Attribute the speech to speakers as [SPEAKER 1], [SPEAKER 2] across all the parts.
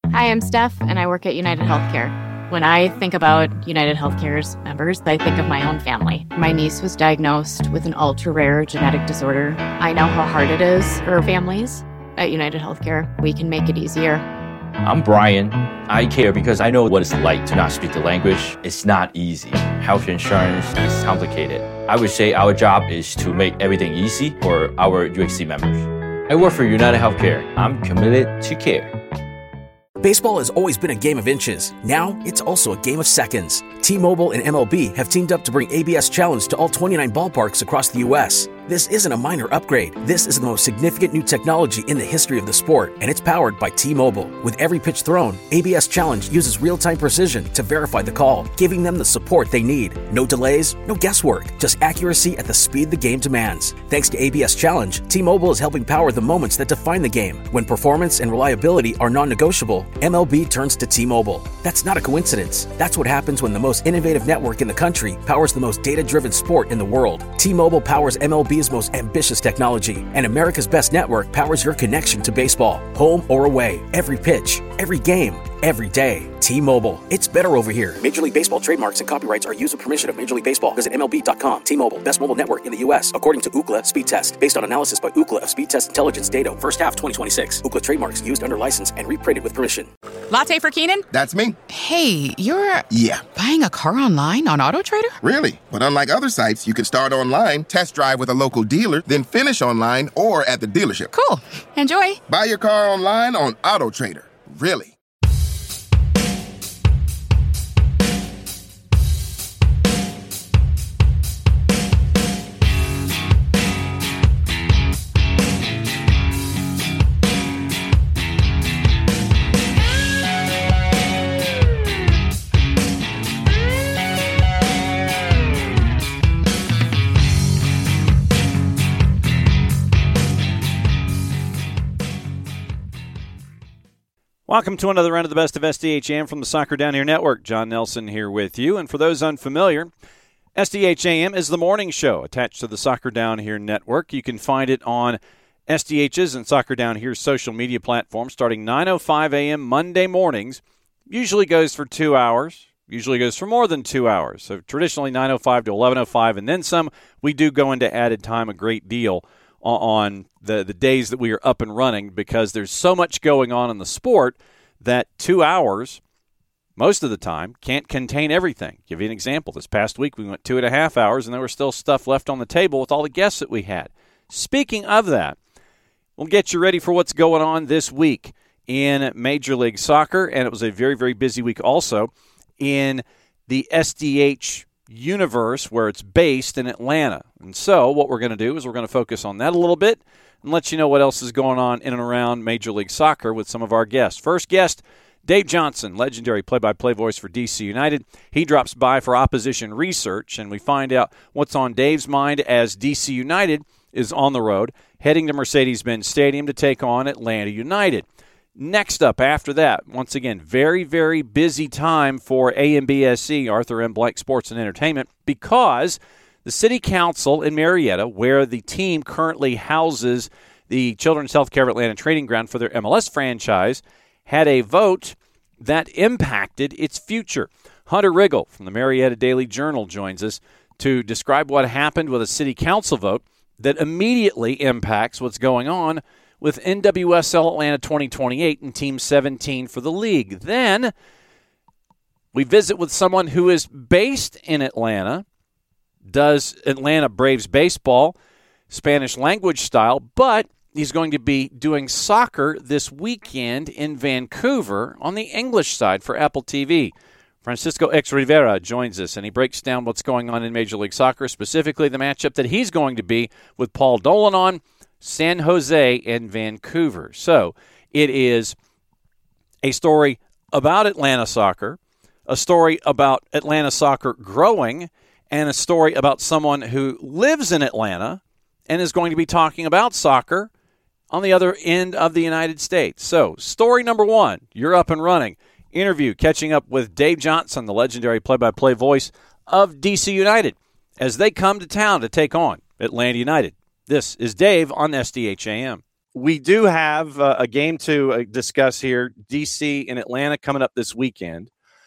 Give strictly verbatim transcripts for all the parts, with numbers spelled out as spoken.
[SPEAKER 1] Hi, I'm Steph, and I work at United Healthcare. When I think about United Healthcare's members, I think of my own family. My niece was diagnosed with an ultra-rare genetic disorder. I know how hard it is for families. At United Healthcare, we can make it easier.
[SPEAKER 2] I'm Brian. I care because I know what it's like to not speak the language. It's not easy. Health insurance is complicated. I would say our job is to make everything easy for our U H C members. I work for United Healthcare. I'm committed to care.
[SPEAKER 3] Baseball has always been a game of inches. Now, it's also a game of seconds. T-Mobile and M L B have teamed up to bring A B S Challenge to all twenty-nine ballparks across the U S This isn't a minor upgrade. This is the most significant new technology in the history of the sport, and it's powered by T-Mobile. With every pitch thrown, A B S Challenge uses real-time precision to verify the call, giving them the support they need. No delays, no guesswork, just accuracy at the speed the game demands. Thanks to A B S Challenge, T-Mobile is helping power the moments that define the game. When performance and reliability are non-negotiable, M L B turns to T-Mobile. That's not a coincidence. That's what happens when the most innovative network in the country powers the most data-driven sport in the world. T-Mobile powers M L B's most ambitious technology, and America's best network powers your connection to baseball. Home or away, every pitch, every game, every day. T-Mobile. It's better over here. Major League Baseball trademarks and copyrights are used with permission of Major League Baseball. Visit M L B dot com. T-Mobile. Best mobile network in the U S according to Ookla Speed Test. Based on analysis by Ookla of Speed Test Intelligence data. First half twenty twenty-six. Ookla trademarks used under license and reprinted with permission.
[SPEAKER 4] Latte for Keenan?
[SPEAKER 5] That's me.
[SPEAKER 4] Hey, you're...
[SPEAKER 5] Yeah.
[SPEAKER 4] Buying a car online on AutoTrader?
[SPEAKER 5] Really? But unlike other sites, you can start online, test drive with a local dealer, then finish online or at the dealership.
[SPEAKER 4] Cool. Enjoy.
[SPEAKER 5] Buy your car online on AutoTrader. Really?
[SPEAKER 6] Welcome to another round of the Best of S D H A M from the Soccer Down Here Network. John Nelson here with you. And for those unfamiliar, S D H A M is the morning show attached to the Soccer Down Here Network. You can find it on S D H's and Soccer Down Here's social media platforms starting nine oh five a.m. Monday mornings. Usually goes for two hours. Usually goes for more than two hours. So traditionally nine oh five to eleven oh five and then some. We do go into added time a great deal on the, the days that we are up and running because there's so much going on in the sport that two hours, most of the time, can't contain everything. Give you an example. This past week we went two and a half hours and there was still stuff left on the table with all the guests that we had. Speaking of that, we'll get you ready for what's going on this week in Major League Soccer, and it was a very, very busy week also in the S D H universe where it's based in Atlanta. And so what we're going to do is we're going to focus on that a little bit and let you know what else is going on in and around Major League Soccer with some of our guests. First guest, Dave Johnson, legendary play-by-play voice for D C United. He drops by for opposition research, and we find out what's on Dave's mind as D C United is on the road, heading to Mercedes-Benz Stadium to take on Atlanta United. Next up after that, once again, very, very busy time for A M B S C, Arthur M. Blank Sports and Entertainment, because the City Council in Marietta, where the team currently houses the Children's Healthcare of Atlanta training ground for their M L S franchise, had a vote that impacted its future. Hunter Riggle from the Marietta Daily Journal joins us to describe what happened with a City Council vote that immediately impacts what's going on with N W S L Atlanta twenty twenty-eight and Team seventeen for the league. Then we visit with someone who is based in Atlanta, does Atlanta Braves baseball, Spanish language style, but he's going to be doing soccer this weekend in Vancouver on the English side for Apple T V. Francisco X Rivera joins us, and he breaks down what's going on in Major League Soccer, specifically the matchup that he's going to be with Paul Dolan on San Jose and Vancouver. So it is a story about Atlanta soccer, a story about Atlanta soccer growing, and a story about someone who lives in Atlanta and is going to be talking about soccer on the other end of the United States. So story number one, you're up and running. Interview catching up with Dave Johnson, the legendary play-by-play voice of D C United, as they come to town to take on Atlanta United. This is Dave on S D H A M. we do have uh, a game to uh, discuss here, D C and Atlanta coming up this weekend.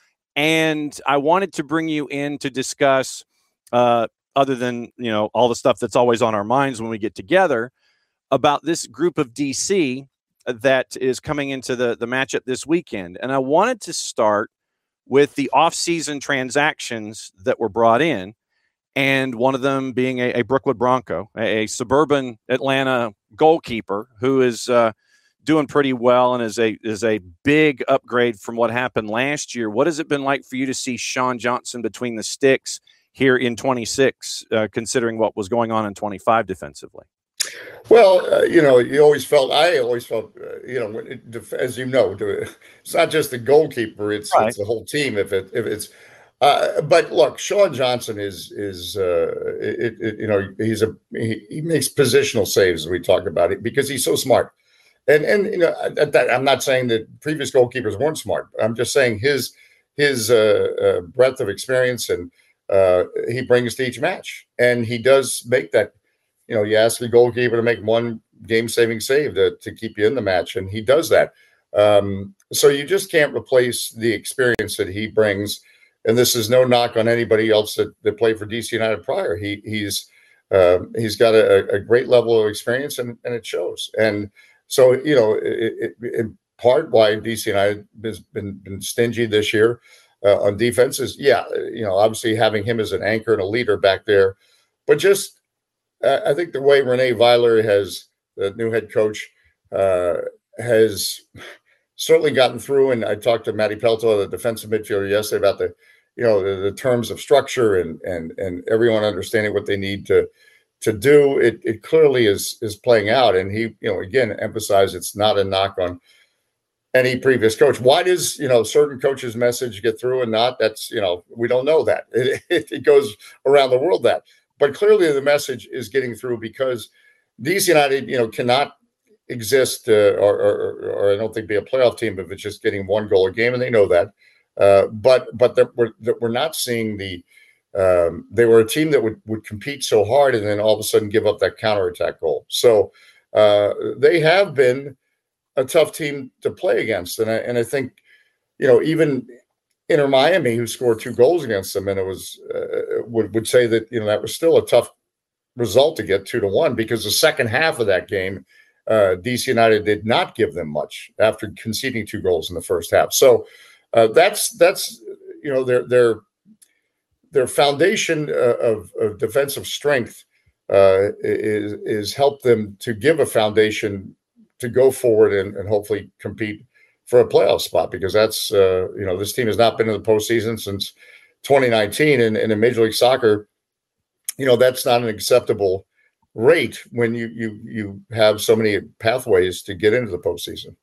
[SPEAKER 6] And I wanted to bring you in to discuss, uh, other than, you know, all the stuff that's always on our minds when we get together, about this group of D C that is coming into the, the matchup this weekend. And I wanted to start with the offseason transactions that were brought in, and one of them being a, a Brookwood Bronco, a, a suburban Atlanta goalkeeper who is uh, doing pretty well and is a is a big upgrade from what happened last year. What has it been like for you to see Sean Johnson between the sticks here in twenty-six, uh, considering what was going on in twenty-five defensively?
[SPEAKER 7] Well, uh, you know, you always felt, I always felt, uh, you know, it, as you know, it's not just the goalkeeper, it's, right. it's the whole team. If it, if it's, uh, but look, Sean Johnson is, is, uh, it, it, you know, he's a, he, he makes positional saves. We talk about it because he's so smart. And, and, you know, that, I'm not saying that previous goalkeepers weren't smart. I'm just saying his, his, uh, uh breadth of experience and, uh, he brings to each match, and he does make that. You know, you ask the goalkeeper to make one game-saving save to, to keep you in the match, and he does that. Um, so you just can't replace the experience that he brings. And this is no knock on anybody else that, that played for D C United prior. He he's uh, he's got a, a great level of experience, and, and it shows. And so, you know, it, it, in part why D C United has been, been stingy this year uh, on defenses. Yeah, you know, obviously having him as an anchor and a leader back there, but just. I think the way Renee Weiler has, the new head coach, uh, has certainly gotten through. And I talked to Matty Pelto, the defensive midfielder, yesterday about the, you know, the, the terms of structure and and and everyone understanding what they need to to do. It it clearly is is playing out. And he, you know, again, emphasized it's not a knock on any previous coach. Why does, you know, certain coaches' message get through and not? That's, you know, we don't know that. It, it, it goes around the world that. But clearly the message is getting through because D C United, you know, cannot exist uh, or, or, or I don't think be a playoff team if it's just getting one goal a game, and they know that. Uh, but but we're, we're not seeing the um, – they were a team that would, would compete so hard and then all of a sudden give up that counterattack goal. So uh, they have been a tough team to play against. And I, and I think, you know, even – Inter Miami, who scored two goals against them, and it was uh, would would say that, you know, that was still a tough result to get two to one because the second half of that game, uh, D C United did not give them much after conceding two goals in the first half. So uh, that's that's you know their their their foundation uh, of, of defensive strength uh, is is helped them to give a foundation to go forward and, and hopefully compete for a playoff spot, because that's, uh, you know, this team has not been in the postseason since twenty nineteen. And, and in Major League Soccer, you know, that's not an acceptable rate when you you you have so many pathways to get into the postseason.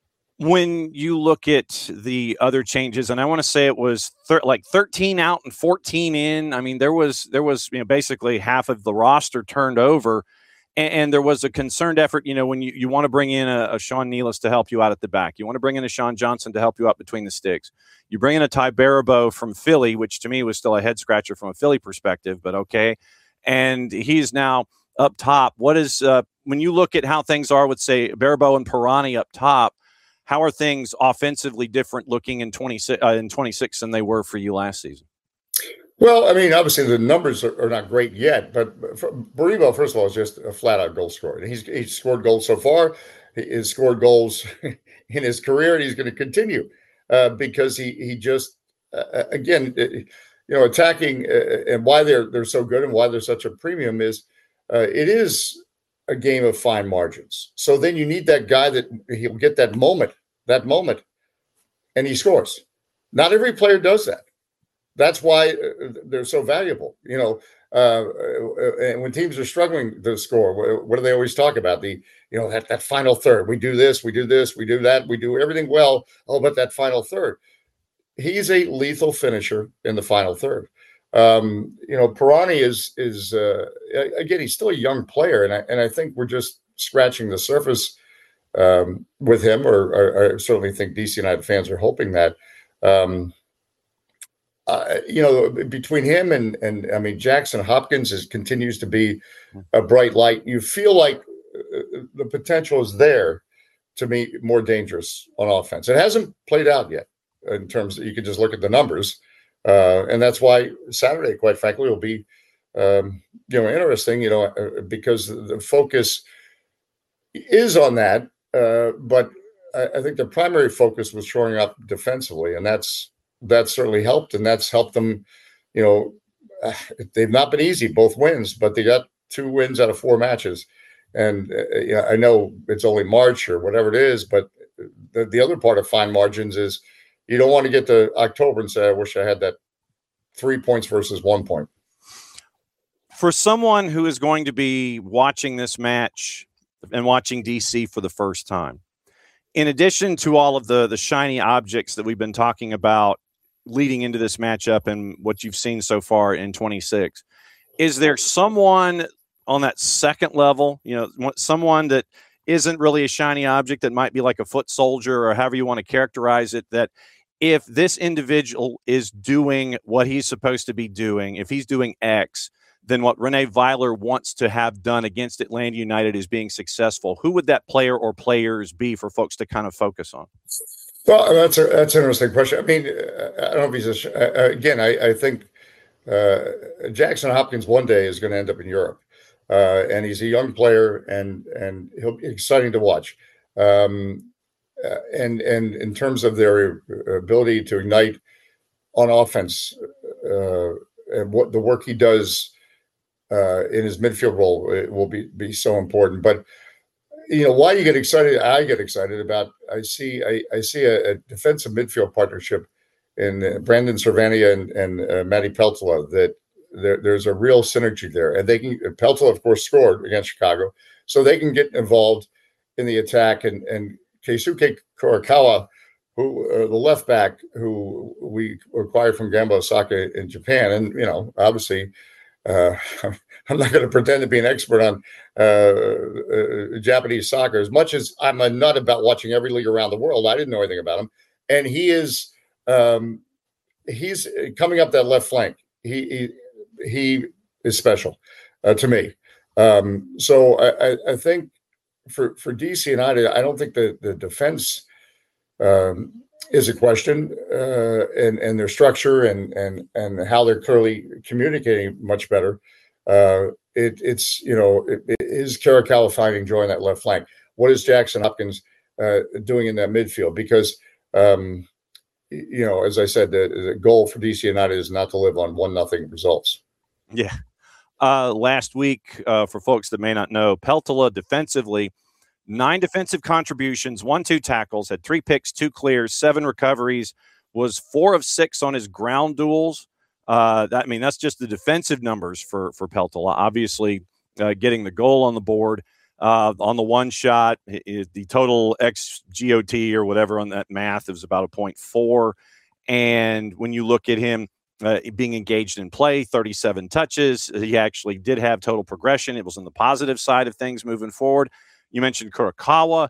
[SPEAKER 6] When you look at the other changes, and I want to say it was thir- like thirteen out and fourteen in. I mean, there was there was you know basically half of the roster turned over. And there was a concerned effort, you know, when you, you want to bring in a, a Sean Nealis to help you out at the back. You want to bring in a Sean Johnson to help you out between the sticks. You bring in a Ty Baribeau from Philly, which to me was still a head scratcher from a Philly perspective, but okay. And he's now up top. What is, uh, when you look at how things are with, say, Baribeau and Pirani up top, how are things offensively different looking in twenty-six, uh, in twenty-six than they were for you last season?
[SPEAKER 7] Well, I mean, obviously the numbers are, are not great yet, but Baribeau, first of all, is just a flat-out goal scorer. He's he's scored goals so far. He has scored goals in his career, and he's going to continue uh, because he he just uh, again, you know, attacking uh, and why they're they're so good and why they're such a premium is uh, it is a game of fine margins. So then you need that guy that he'll get that moment, that moment, and he scores. Not every player does that. That's why they're so valuable, you know. Uh, and when teams are struggling to score, what do they always talk about? The, you know, that, that final third. We do this, we do this, we do that, we do everything well. Oh, but that final third. He's a lethal finisher in the final third. Um, you know, Pirani is is uh, again, he's still a young player, and I and I think we're just scratching the surface um, with him. Or, or I certainly think D C United fans are hoping that. Um, Uh, you know, between him and, and I mean, Jackson Hopkins is, continues to be a bright light. You feel like the potential is there to be more dangerous on offense. It hasn't played out yet in terms of, you can just look at the numbers. Uh, and that's why Saturday, quite frankly, will be, um, you know, interesting, you know, because the focus is on that. Uh, but I, I think the primary focus was shoring up defensively, and that's, that's certainly helped. And that's helped them, you know, uh, they've not been easy, both wins, but they got two wins out of four matches. And uh, you know, I know it's only March or whatever it is, but the, the other part of fine margins is you don't want to get to October and say, I wish I had that three points versus one point.
[SPEAKER 6] For someone who is going to be watching this match and watching D C for the first time, in addition to all of the, the shiny objects that we've been talking about leading into this matchup and what you've seen so far in twenty-six, is there someone on that second level, you know, someone that isn't really a shiny object that might be like a foot soldier or however you want to characterize it, that if this individual is doing what he's supposed to be doing, if he's doing X, then what Rene Weiler wants to have done against Atlanta United is being successful, who would that player or players be for folks to kind of focus on?
[SPEAKER 7] Well, that's a, that's an interesting question. I mean, I don't know if he's a, again, I, I think uh, Jackson Hopkins one day is going to end up in Europe. Uh, and he's a young player, and and he'll be exciting to watch. Um, uh, and and in terms of their ability to ignite on offense, uh, and what the work he does uh, in his midfield role, it will be be so important. But you know, why you get excited? I get excited about. I see I, I see a, a defensive midfield partnership in uh, Brandon Servania and and uh, Matty Peltola that. There, there's a real synergy there, and they can. Peltola, of course, scored against Chicago, so they can get involved in the attack. And and Keisuke Kurakawa, who uh, the left back, who we acquired from Gamba Osaka in Japan, and you know, obviously, uh, I'm not going to pretend to be an expert on uh, uh, Japanese soccer as much as I'm a nut about watching every league around the world. I didn't know anything about him, and he is um, he's coming up that left flank. He. he He is special uh, to me. Um, so I, I think for, for D C United, I don't think the, the defense um, is a question, uh, and, and their structure and, and, and how they're clearly communicating much better. Uh, it, it's, you know, it, it is Kurakawa finding joy in that left flank. What is Jackson Hopkins uh, doing in that midfield? Because, um, you know, as I said, the, the goal for D C United is not to live on one nothing results.
[SPEAKER 6] Yeah. Uh, last week, uh, for folks that may not know, Peltola defensively, nine defensive contributions, one, two tackles, had three picks, two clears, seven recoveries, was four of six on his ground duels. Uh, that, I mean, that's just the defensive numbers for, for Peltola. Obviously, uh, getting the goal on the board uh, on the one shot, it, it, the total X G O T or whatever on that math is about a point four. And when you look at him, Uh, being engaged in play, thirty-seven touches. He actually did have total progression. It was on the positive side of things moving forward. You mentioned Kurakawa.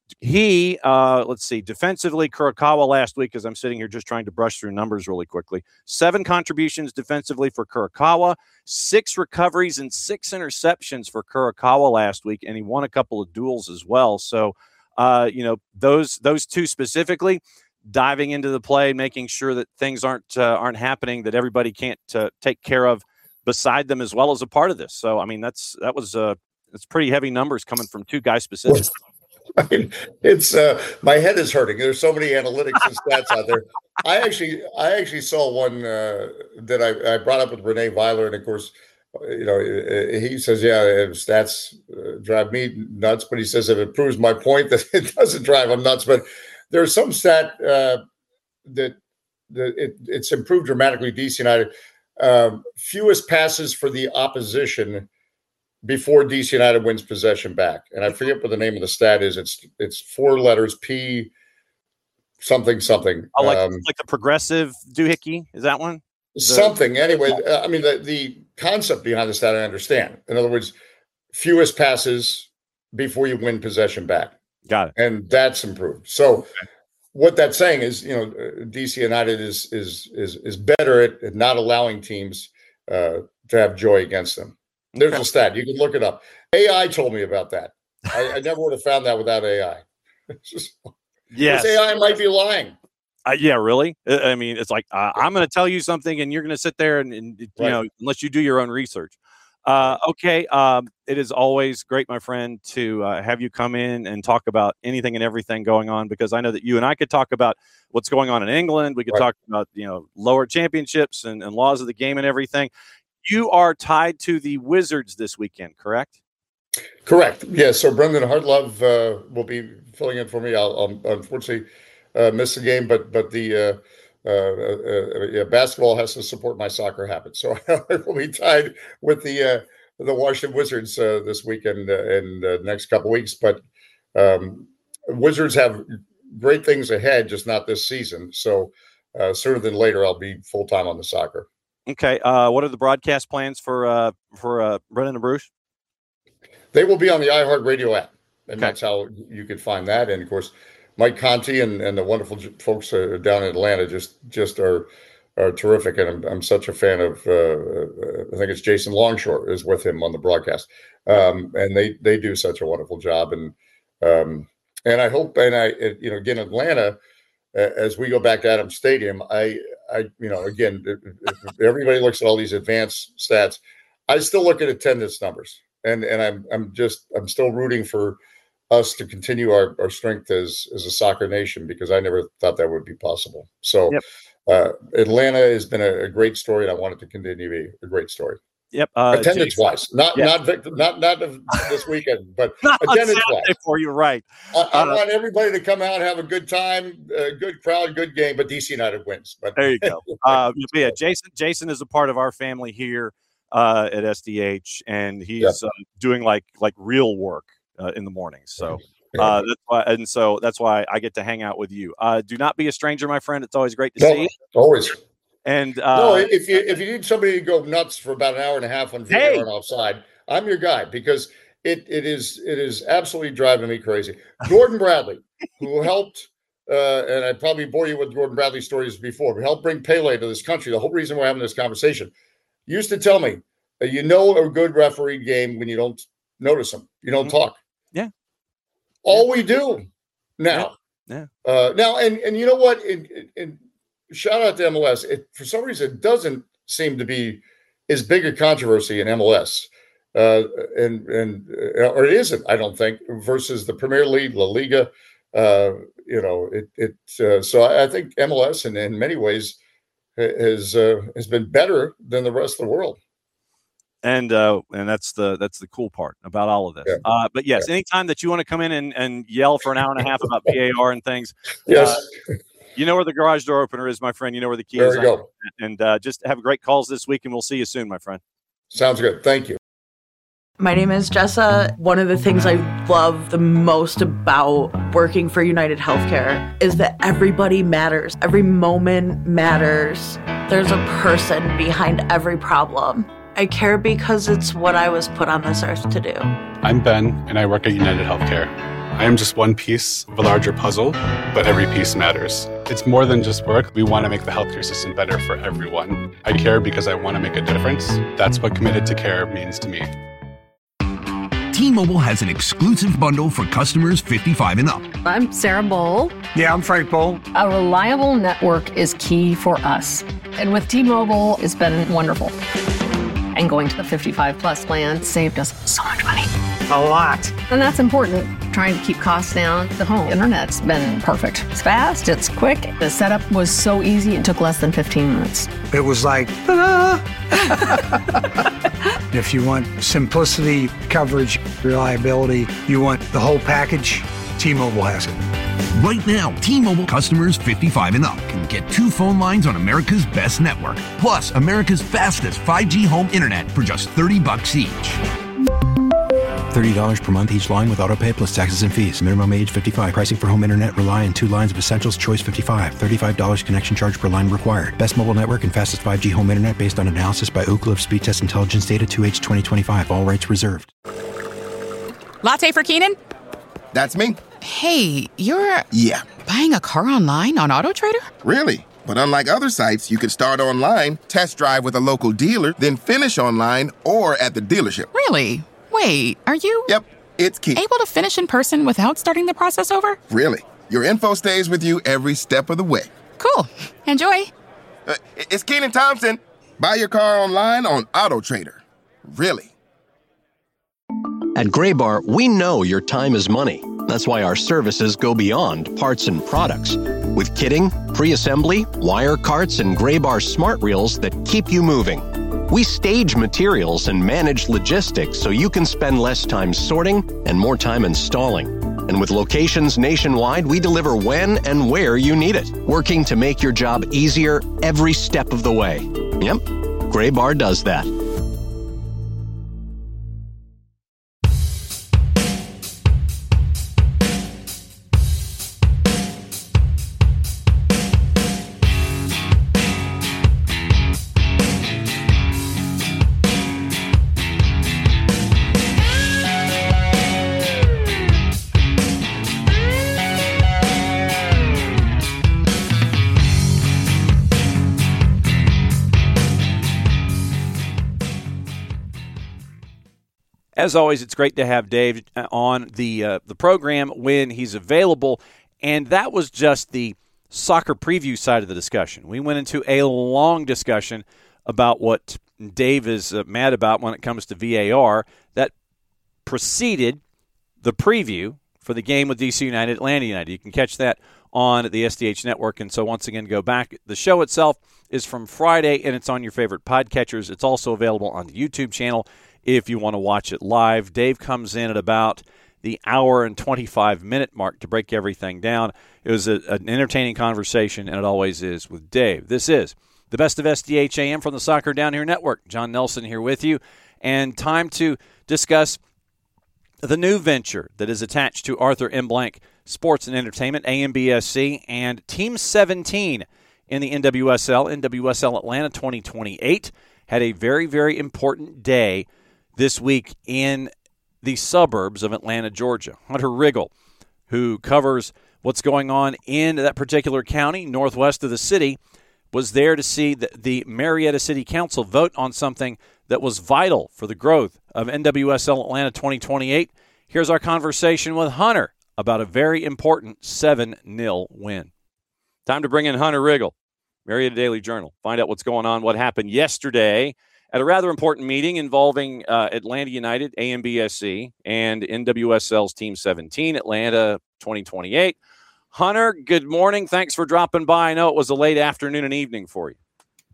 [SPEAKER 6] He, uh, let's see, defensively, Kurakawa last week, as I'm sitting here just trying to brush through numbers really quickly, seven contributions defensively for Kurakawa, six recoveries and six interceptions for Kurakawa last week, and he won a couple of duels as well. So, uh, you know, those those two specifically, diving into the play, making sure that things aren't uh, aren't happening that everybody can't uh, take care of beside them as well as a part of this. So, I mean, that's that was uh, it's pretty heavy numbers coming from two guys specifically.
[SPEAKER 7] I mean, it's uh, my head is hurting. There's so many analytics and stats out there. I actually I actually saw one uh, that I, I brought up with Rene Weiler, and of course, you know, he says, yeah, stats uh, drive me nuts, but he says if it proves my point that it doesn't drive him nuts, but. There's some stat uh, that, that it, it's improved dramatically. D C United, um, fewest passes for the opposition before D C United wins possession back, and I forget what the name of the stat is. It's it's four letters, P something something.
[SPEAKER 6] Oh, like,
[SPEAKER 7] um,
[SPEAKER 6] like the progressive doohickey, is that one? The,
[SPEAKER 7] something anyway. Uh, I mean, the, the concept behind the stat I understand. In other words, fewest passes before you win possession back.
[SPEAKER 6] Got it.
[SPEAKER 7] And that's improved. So what that's saying is, you know, D C United is is is is better at, at not allowing teams uh, to have joy against them. There's okay. a stat. You can look it up. A I told me about that. I, I never would have found that without A I.
[SPEAKER 6] Yes.
[SPEAKER 7] A I might be lying.
[SPEAKER 6] Uh, yeah, really? I mean, it's like, uh, I'm going to tell you something and you're going to sit there and, and you
[SPEAKER 7] Right.
[SPEAKER 6] know, unless you do your own research. Uh, okay. Um, it is always great, my friend, to uh, have you come in and talk about anything and everything going on, because I know that you and I could talk about what's going on in England. We could
[SPEAKER 7] Right.
[SPEAKER 6] talk about, you know, lower championships and, and laws of the game and everything. You are tied to the Wizards this weekend, correct?
[SPEAKER 7] Correct. Yeah. So Brendan Hartlove uh, will be filling in for me. I'll, I'll unfortunately uh, miss the game, but but the uh, uh, uh, yeah, basketball has to support my soccer habit. So I will be tied with the uh, the Washington Wizards uh, this weekend uh, and the next couple weeks. But um, Wizards have great things ahead, just not this season. So uh, sooner than later, I'll be full time on the soccer.
[SPEAKER 6] Okay. Uh, what are the broadcast plans for uh, for uh, Brendan and Bruce?
[SPEAKER 7] They will be on the iHeartRadio app, and
[SPEAKER 6] Okay.
[SPEAKER 7] that's how you could find that. And of course, Mike Conti and, and the wonderful j- folks uh, down in Atlanta just just are are terrific. And I'm I'm such a fan of. Uh, uh, I think it's Jason Longshore is with him on the broadcast, um, and they they do such a wonderful job. And um, and I hope, and I it, you know again Atlanta, uh, as we go back to Adams Stadium, I I you know again if, if everybody looks at all these advanced stats, I still look at attendance numbers. And and I'm I'm just I'm still rooting for us to continue our, our strength as as a soccer nation, because I never thought that would be possible. So
[SPEAKER 6] Yep.
[SPEAKER 7] uh, Atlanta has been a, a great story, and I want it to continue to be a great story.
[SPEAKER 6] Yep. Uh,
[SPEAKER 7] Attendance
[SPEAKER 6] Jason-
[SPEAKER 7] wise, not
[SPEAKER 6] Yeah.
[SPEAKER 7] not Victor, not not of this weekend, but
[SPEAKER 6] Not on
[SPEAKER 7] attendance wise.
[SPEAKER 6] Saturday for you, right?
[SPEAKER 7] I, I
[SPEAKER 6] Uh,
[SPEAKER 7] want everybody to come out, have a good time, a good crowd, good game, but D C United wins. But
[SPEAKER 6] There you go. Uh, but yeah, Jason. Jason is a part of our family here uh, at S D H, and he's uh, doing like like real work uh, in the mornings. So uh, that's why, and so that's why I get to hang out with you. Uh, do not be a stranger, my friend. It's always great to
[SPEAKER 7] No,
[SPEAKER 6] see you.
[SPEAKER 7] always.
[SPEAKER 6] And uh,
[SPEAKER 7] No, if you if you need somebody to go nuts for about an hour and a half on
[SPEAKER 6] Hey!
[SPEAKER 7] video run offside, I'm your guy, because it it is it is absolutely driving me crazy. Gordon Bradley, who helped, uh, and I probably bore you with Gordon Bradley stories before, but helped bring Pele to this country. The whole reason we're having this conversation, used to tell me, uh, you know a good referee game when you don't notice them, you don't
[SPEAKER 6] Mhm.
[SPEAKER 7] talk.
[SPEAKER 6] Yeah.
[SPEAKER 7] All we do now.
[SPEAKER 6] Yeah.
[SPEAKER 7] Uh, now, and and you know what? In, in, in shout out to M L S. It, for some reason, it doesn't seem to be as big a controversy in M L S, uh, and and uh, or it isn't. I don't think, versus the Premier League, La Liga. Uh, you know, it it. Uh, so I, I think M L S, in, in many ways, ha- has uh, has been better than the rest of the world.
[SPEAKER 6] and uh, and that's the that's the cool part about all of this.
[SPEAKER 7] Yeah.
[SPEAKER 6] Uh, but yes, anytime that you want to come in and, and yell for an hour and a half about V A R and things,
[SPEAKER 7] Yes,
[SPEAKER 6] you know where the garage door opener is, my friend. You know where the key
[SPEAKER 7] there
[SPEAKER 6] is.
[SPEAKER 7] we go.
[SPEAKER 6] And uh, just have great calls this week, and we'll see you soon, my friend.
[SPEAKER 7] Sounds good. Thank you.
[SPEAKER 8] My name is Jessa. One of the things I love the most about working for United Healthcare is that everybody matters. Every moment matters. There's a person behind every problem. I care because it's what I was put on this earth to do.
[SPEAKER 9] I'm Ben, and I work at United Healthcare. I am just one piece of a larger puzzle, but every piece matters. It's more than just work. We want to make the healthcare system better for everyone. I care because I want to make a difference. That's what Committed to Care means to me.
[SPEAKER 10] T-Mobile has an exclusive bundle for customers fifty-five and up.
[SPEAKER 11] I'm Sarah Bowl.
[SPEAKER 12] Yeah, I'm Frank Bowl.
[SPEAKER 11] A reliable network is key for us. And with T-Mobile, it's been wonderful. And going to the fifty-five plus plan saved us so much money.
[SPEAKER 12] A lot.
[SPEAKER 11] And that's important. Trying to keep costs down. The home internet's been perfect. It's fast, it's quick. The setup was so easy, it took less than fifteen minutes.
[SPEAKER 12] It was like, ta-da! If you want simplicity, coverage, reliability, you want the whole package, T-Mobile has it.
[SPEAKER 10] Right now, T-Mobile customers fifty-five and up can get two phone lines on America's best network, plus America's fastest five G home internet for just thirty bucks each.
[SPEAKER 13] thirty dollars per month each line with autopay plus taxes and fees. Minimum age fifty-five. Pricing for home internet rely on two lines of Essentials Choice fifty-five. thirty-five dollars connection charge per line required. Best mobile network and fastest five G home internet based on analysis by Ookla of Speed Test Intelligence data two H twenty twenty-five. All rights reserved.
[SPEAKER 4] Latte for Keenan?
[SPEAKER 5] That's me.
[SPEAKER 4] Hey, you're
[SPEAKER 5] Yeah.
[SPEAKER 4] buying a car online on AutoTrader?
[SPEAKER 5] Really? But unlike other sites, you can start online, test drive with a local dealer, then finish online or at the dealership.
[SPEAKER 4] Really? Wait, are you?
[SPEAKER 5] Yep. It's key.
[SPEAKER 4] Able to finish in person without starting the process over?
[SPEAKER 5] Really. Your info stays with you every step of the way.
[SPEAKER 4] Cool. Enjoy.
[SPEAKER 5] Uh, it's Keenan Thompson. Buy your car online on AutoTrader. Really.
[SPEAKER 14] At Graybar, we know your time is money. That's why our services go beyond parts and products. With kitting, pre-assembly, wire carts, and Graybar smart reels that keep you moving. We stage materials and manage logistics so you can spend less time sorting and more time installing. And with locations nationwide, we deliver when and where you need it, working to make your job easier every step of the way. Yep, Graybar does that.
[SPEAKER 6] As always, it's great to have Dave on the uh, the program when he's available, and that was just the soccer preview side of the discussion. We went into a long discussion about what Dave is uh, mad about when it comes to V A R. That preceded the preview for the game with D C United, Atlanta United. You can catch that on the S D H Network, and so once again, go back. The show itself is from Friday, and it's on your favorite podcatchers. It's also available on the YouTube channel if you want to watch it live. Dave comes in at about the hour and twenty-five minute mark to break everything down. It was a, an entertaining conversation, and it always is with Dave. This is the best of S D H A M from the Soccer Down Here Network. John Nelson here with you, and time to discuss the new venture that is attached to Arthur M. Blank Sports and Entertainment, A M B S C, and Team seventeen in the N W S L. N W S L Atlanta twenty twenty-eight had a very, very important day this week in the suburbs of Atlanta, Georgia. Hunter Riggle, who covers what's going on in that particular county, northwest of the city, was there to see the, the Marietta City Council vote on something that was vital for the growth of N W S L Atlanta twenty twenty-eight. Here's our conversation with Hunter about a very important seven nil win. Time to bring in Hunter Riggle, Marietta Daily Journal. Find out what's going on, what happened yesterday at a rather important meeting involving uh, Atlanta United, A M B S C, and N W S L's Team seventeen, Atlanta twenty twenty-eight. Hunter, good morning. Thanks for dropping by. I know it was a late afternoon and evening for you.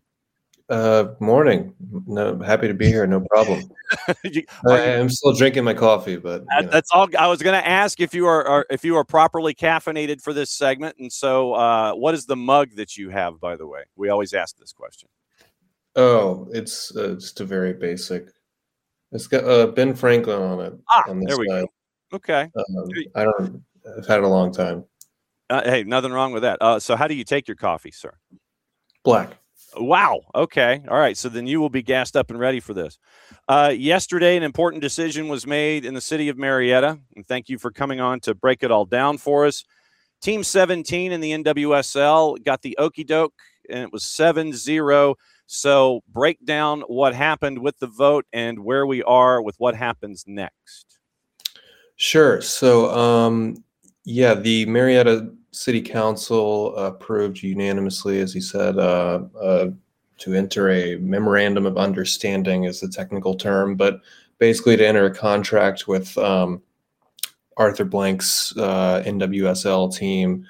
[SPEAKER 15] Uh, morning. No, happy to be here. No problem.
[SPEAKER 6] you,
[SPEAKER 15] I, I'm still drinking my coffee, but
[SPEAKER 6] you know. That's all. I was going to ask if you are, are if you are properly caffeinated for this segment. And so, uh, what is the mug that you have? By the way, we always ask this question.
[SPEAKER 15] Oh, it's uh, just a very basic. It's got uh, Ben Franklin on it.
[SPEAKER 6] Ah,
[SPEAKER 15] on this
[SPEAKER 6] there we
[SPEAKER 15] side.
[SPEAKER 6] go. Okay.
[SPEAKER 15] Um, I don't. I've had it a long time.
[SPEAKER 6] Uh, hey, nothing wrong with that. Uh, so, how do you take your coffee, sir?
[SPEAKER 15] Black.
[SPEAKER 6] Wow. Okay. All right. So then you will be gassed up and ready for this. Uh, yesterday, an important decision was made in the city of Marietta, and thank you for coming on to break it all down for us. Team seventeen in the N W S L got the okie doke, and it was seven zero. So break down what happened with the vote and where we are with what happens next.
[SPEAKER 15] Sure. So, um, yeah, the Marietta City Council approved unanimously, as he said, uh, uh, to enter a memorandum of understanding is the technical term, but basically to enter a contract with um, Arthur Blank's uh, N W S L team,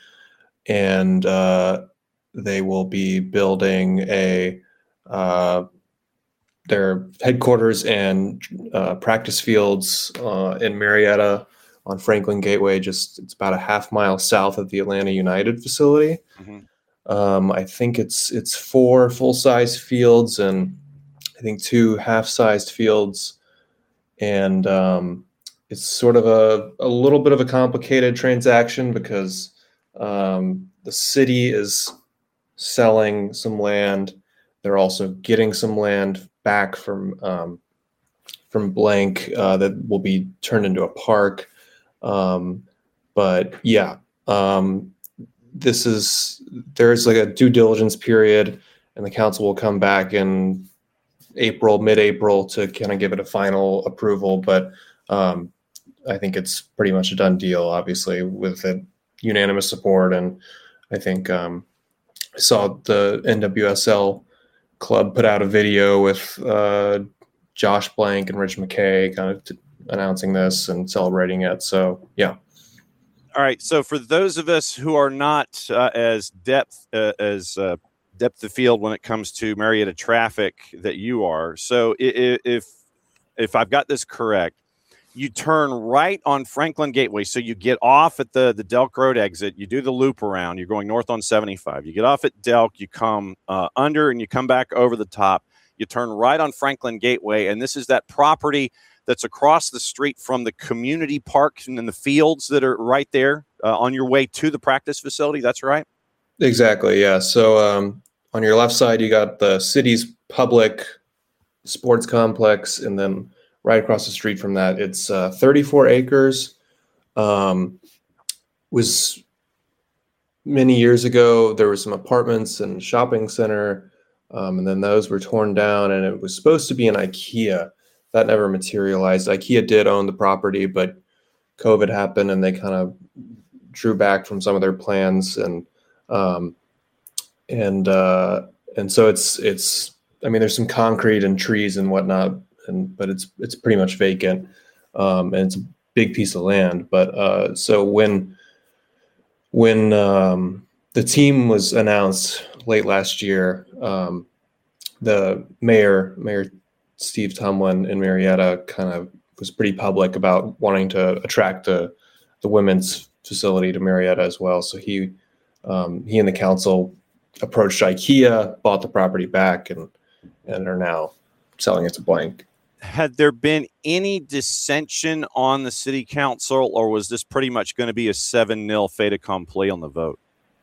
[SPEAKER 15] and uh, they will be building a uh, their headquarters and uh, practice fields uh, in Marietta on Franklin Gateway. Just it's about a half mile south of the Atlanta United facility. Mm-hmm. Um, I think it's it's four full-size fields and I think two half-sized fields, and um, it's sort of a a little bit of a complicated transaction because um, the city is selling some land. They're also getting some land back from um, from Blank uh, that will be turned into a park. Um, but yeah, um, this is, there's like a due diligence period, and the council will come back in April, mid-April to kind of give it a final approval. But um, I think it's pretty much a done deal, obviously, with it unanimous support. And I think um, I saw the N W S L club put out a video with uh, Josh Blank and Rich McKay kind of t- announcing this and celebrating it. So, yeah.
[SPEAKER 6] All right. So for those of us who are not uh, as depth uh, as uh, depth of field when it comes to Marietta traffic that you are, so if if, if I've got this correct, you turn right on Franklin Gateway. So you get off at the, the Delk Road exit. You do the loop around. You're going north on seventy-five. You get off at Delk. You come uh, under and you come back over the top. You turn right on Franklin Gateway. And this is that property that's across the street from the community park and the fields that are right there uh, on your way to the practice facility. That's right?
[SPEAKER 15] Exactly, yeah. So um, on your left side, you got the city's public sports complex, and then right across the street from that, it's uh, thirty-four acres. Um, was many years ago, there were some apartments and shopping center, um, and then those were torn down, and it was supposed to be an IKEA. That never materialized. IKEA did own the property, but COVID happened, and they kind of drew back from some of their plans, and um, and uh, and so it's it's. I mean, there's some concrete and trees and whatnot, and but it's it's pretty much vacant, um, and it's a big piece of land. But uh, so when when um, the team was announced late last year, um, the mayor Mayor Steve Tumlin in Marietta kind of was pretty public about wanting to attract the the women's facility to Marietta as well. So he um, he and the council approached IKEA, bought the property back, and and are now selling it to Blank.
[SPEAKER 6] Had there been any dissension on the city council, or was this pretty much going to be a seven nil fait accompli on the vote?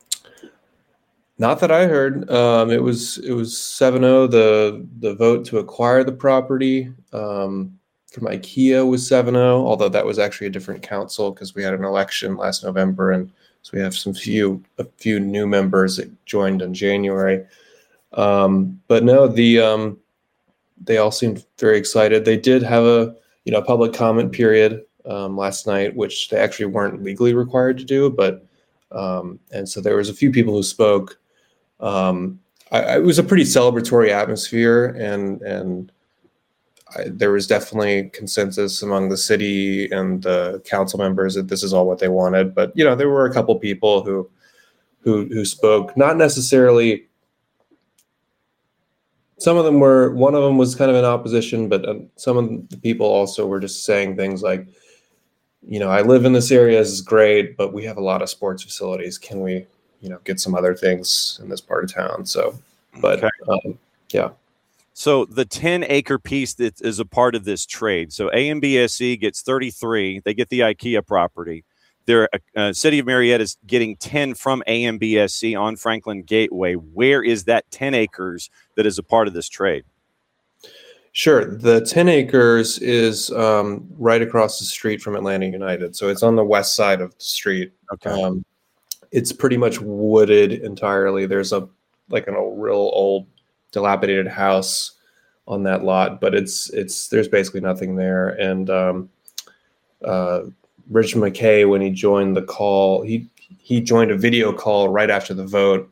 [SPEAKER 15] Not that I heard. Um, it was it was seven oh. The the vote to acquire the property um, from IKEA was seven oh, although that was actually a different council because we had an election last November, and so we have some few a few new members that joined in January. Um, but no, the um, they all seemed very excited. They did have a you know public comment period um, last night, which they actually weren't legally required to do, but um, and so there was a few people who spoke. Um, I, it was a pretty celebratory atmosphere, and and I, there was definitely consensus among the city and the council members that this is all what they wanted. But you know, there were a couple people who who who spoke, not necessarily. Some of them were, one of them was kind of in opposition, but um, some of the people also were just saying things like, you know, I live in this area, this is great, but we have a lot of sports facilities. Can we, you know, get some other things in this part of town? So, but okay. um, yeah.
[SPEAKER 6] So the ten acre piece that is a part of this trade. So A M B S E gets thirty-three. They get the IKEA property. Their uh, city of Marietta is getting ten from A M B S E on Franklin Gateway. Where is that ten acres that is a part of this trade?
[SPEAKER 15] Sure. The ten acres is um, right across the street from Atlanta United. So it's on the west side of the street.
[SPEAKER 6] Okay.
[SPEAKER 15] Um, it's pretty much wooded entirely. There's a like an old, real old dilapidated house on that lot, but it's it's there's basically nothing there. And um, uh, Rich McKay, when he joined the call, he he joined a video call right after the vote,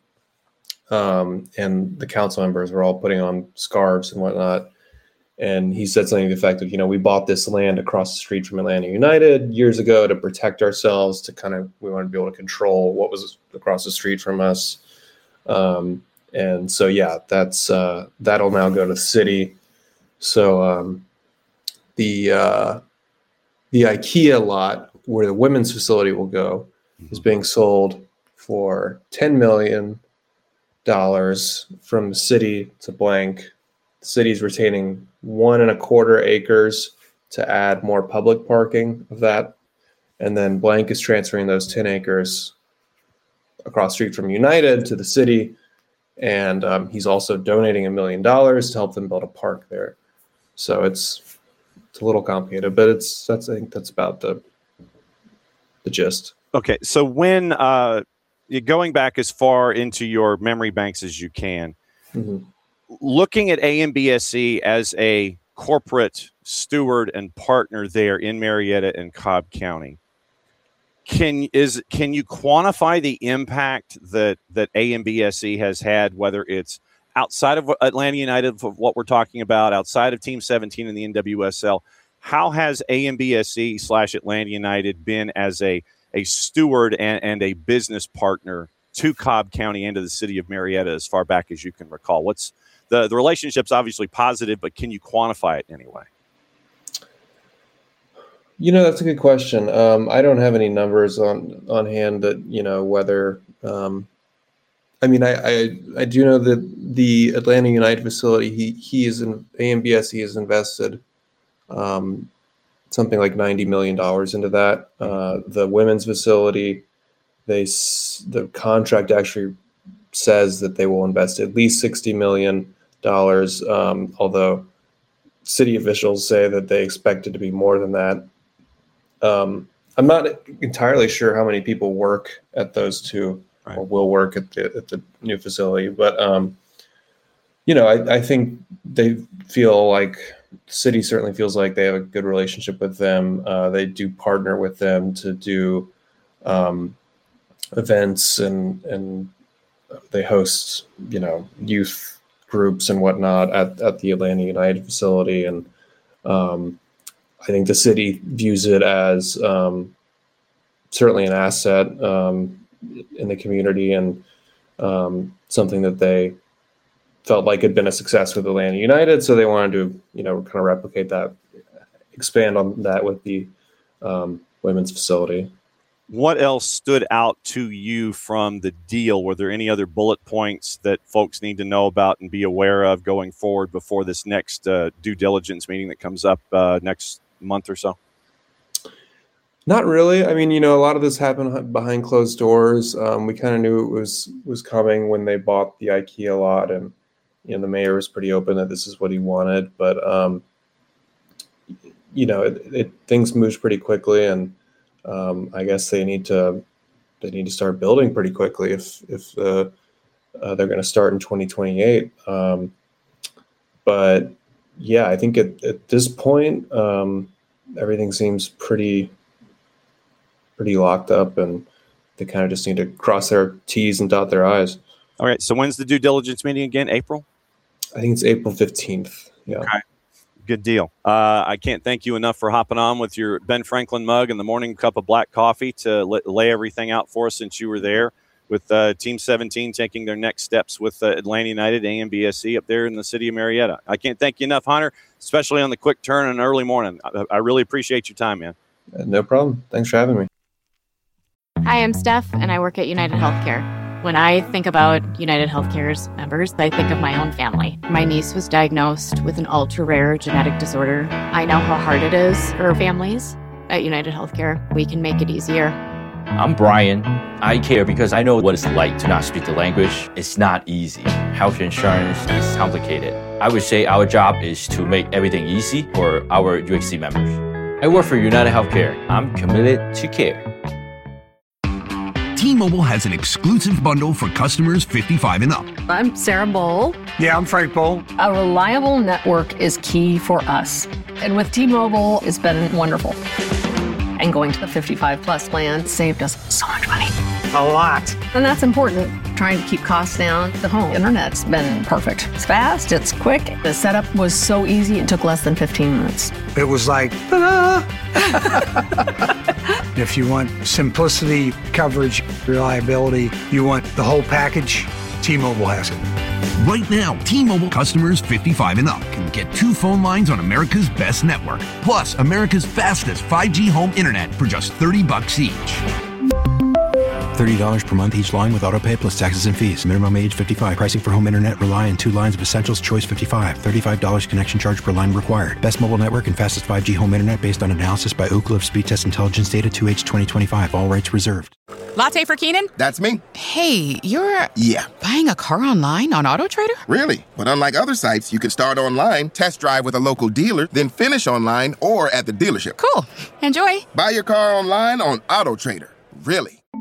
[SPEAKER 15] um, and the council members were all putting on scarves and whatnot. And he said something to the effect of, you know, we bought this land across the street from Atlanta United years ago to protect ourselves, to kind of, we wanted to be able to control what was across the street from us. Um, and so, yeah, that's, uh, that'll now go to the city. So um, the, uh, the IKEA lot where the women's facility will go is being sold for ten million dollars from the city to Blank. The city's retaining one and a quarter acres to add more public parking of that. And then Blank is transferring those ten acres across the street from United to the city. And um, he's also donating a million dollars to help them build a park there. So it's it's a little complicated, but it's that's I think that's about the the gist.
[SPEAKER 6] Okay, so when uh, you're going back as far into your memory banks as you can,
[SPEAKER 15] mm-hmm.
[SPEAKER 6] looking at A M B S E as a corporate steward and partner there in Marietta and Cobb County. Can is can you quantify the impact that that A M B S C has had, whether it's outside of Atlanta United, of what we're talking about, outside of Team seventeen in the N W S L? How has A M B S C slash Atlanta United been as a, a steward and, and a business partner to Cobb County and to the city of Marietta as far back as you can recall? What's the, the relationship's obviously positive, but can you quantify it anyway?
[SPEAKER 15] You know, that's a good question. Um, I don't have any numbers on, on hand that, you know, whether, um, I mean, I, I, I do know that the Atlanta United facility, he, he is in, A M B S C has invested um, something like ninety million dollars into that. Uh, the women's facility, they, the contract actually says that they will invest at least sixty million dollars. Um, although city officials say that they expect it to be more than that. Um, I'm not entirely sure how many people work at those two right. or will work at the, at the new facility, but um, you know, I, I think they feel like the city certainly feels like they have a good relationship with them. Uh, they do partner with them to do um, events and, and they host, you know, youth groups and whatnot at, at the Atlanta United facility. And um, I think the city views it as um, certainly an asset um, in the community and um, something that they felt like had been a success with Atlanta United. So they wanted to, you know, kind of replicate that, expand on that with the um, women's facility.
[SPEAKER 6] What else stood out to you from the deal? Were there any other bullet points that folks need to know about and be aware of going forward before this next uh, due diligence meeting that comes up uh, next month or so?
[SPEAKER 15] Not really. I mean, you know, a lot of this happened behind closed doors. Um, we kind of knew it was was coming when they bought the IKEA lot, and you know, the mayor was pretty open that this is what he wanted. But um, you know, it, it things moved pretty quickly, and um, I guess they need to they need to start building pretty quickly if if uh, uh, they're going to start in twenty twenty-eight. Um, but yeah, I think at, at this point, um, everything seems pretty. pretty locked up, and they kind of just need to cross their T's and dot their I's.
[SPEAKER 6] All right. So when's the due diligence meeting again? April?
[SPEAKER 15] I think it's April fifteenth. Yeah.
[SPEAKER 6] Okay. Good deal. Uh, I can't thank you enough for hopping on with your Ben Franklin mug and the morning cup of black coffee to lay, lay everything out for us since you were there with uh, Team seventeen taking their next steps with uh, Atlanta United, A M B S C up there in the city of Marietta. I can't thank you enough, Hunter, especially on the quick turn and early morning. I, I really appreciate your time, man.
[SPEAKER 15] Uh, no problem. Thanks for having me.
[SPEAKER 1] Hi, I'm Steph, and I work at United Healthcare. When I think about United Healthcare's members, I think of my own family. My niece was diagnosed with an ultra-rare genetic disorder. I know how hard it is for families. At United Healthcare, we can make it easier.
[SPEAKER 2] I'm Brian. I care because I know what it's like to not speak the language. It's not easy. Health insurance is complicated. I would say our job is to make everything easy for our U H C members. I work for United Healthcare. I'm committed to care.
[SPEAKER 10] T-Mobile has an exclusive bundle for customers fifty-five and up.
[SPEAKER 11] I'm Sarah Bowl.
[SPEAKER 12] Yeah, I'm Frank Bowl.
[SPEAKER 11] A reliable network is key for us. And with T-Mobile, it's been wonderful. And going to the fifty-five plus plan saved us so much money.
[SPEAKER 12] A lot.
[SPEAKER 11] And that's important. Trying to keep costs down. The home internet's been perfect. It's fast, it's quick. The setup was so easy, it took less than fifteen minutes.
[SPEAKER 12] It was like, ta-da! If you want simplicity, coverage, reliability, you want the whole package, T-Mobile has it.
[SPEAKER 10] Right now, T-Mobile customers fifty-five and up can get two phone lines on America's best network, plus America's fastest five G home internet for just thirty bucks each.
[SPEAKER 13] thirty dollars per month each line with autopay plus taxes and fees. Minimum age fifty-five. Pricing for home internet rely on two lines of Essentials Choice fifty-five. thirty-five dollars connection charge per line required. Best mobile network and fastest five G home internet based on analysis by Ookla of Speed Test Intelligence Data two H twenty twenty-five. All rights reserved.
[SPEAKER 4] Latte for Keenan?
[SPEAKER 5] That's me.
[SPEAKER 4] Hey, you're...
[SPEAKER 5] Yeah.
[SPEAKER 4] Buying a car online on AutoTrader?
[SPEAKER 5] Really? But unlike other sites, you can start online, test drive with a local dealer, then finish online or at the dealership.
[SPEAKER 4] Cool. Enjoy.
[SPEAKER 5] Buy your car online on AutoTrader. Really.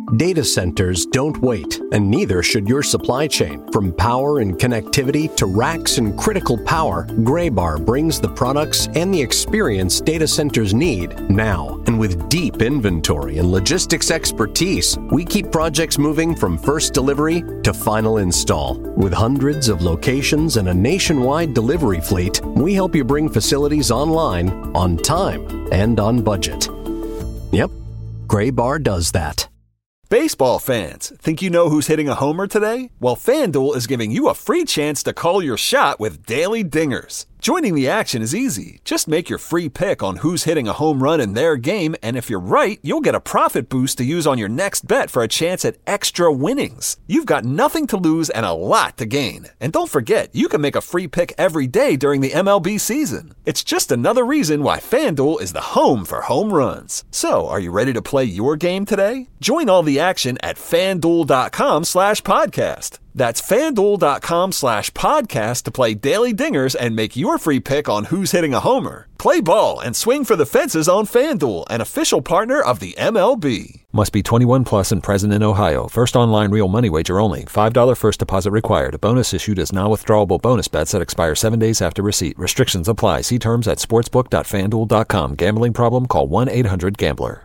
[SPEAKER 14] Data centers don't wait, and neither should your supply chain. From power and connectivity to racks and critical power, Graybar brings the products and the experience data centers need now. And with deep inventory and logistics expertise, we keep projects moving from first delivery to final install. With hundreds of locations and a nationwide delivery fleet, we help you bring facilities online, on time, and on budget. Yep, Graybar does that.
[SPEAKER 16] Baseball fans, think you know who's hitting a homer today? Well, FanDuel is giving you a free chance to call your shot with Daily Dingers. Joining the action is easy. Just make your free pick on who's hitting a home run in their game, and if you're right, you'll get a profit boost to use on your next bet for a chance at extra winnings. You've got nothing to lose and a lot to gain. And don't forget, you can make a free pick every day during the M L B season. It's just another reason why FanDuel is the home for home runs. So, are you ready to play your game today? Join all the action at FanDuel.com slash podcast. That's FanDuel.com slash podcast to play Daily Dingers and make your free pick on who's hitting a homer. Play ball and swing for the fences on FanDuel, an official partner of the M L B.
[SPEAKER 17] Must be twenty-one plus and present in Ohio. First online real money wager only. five dollars first deposit required. A bonus issued as non-withdrawable bonus bets that expire seven days after receipt. Restrictions apply. See terms at sportsbook dot fan duel dot com. Gambling problem? Call one eight hundred gambler.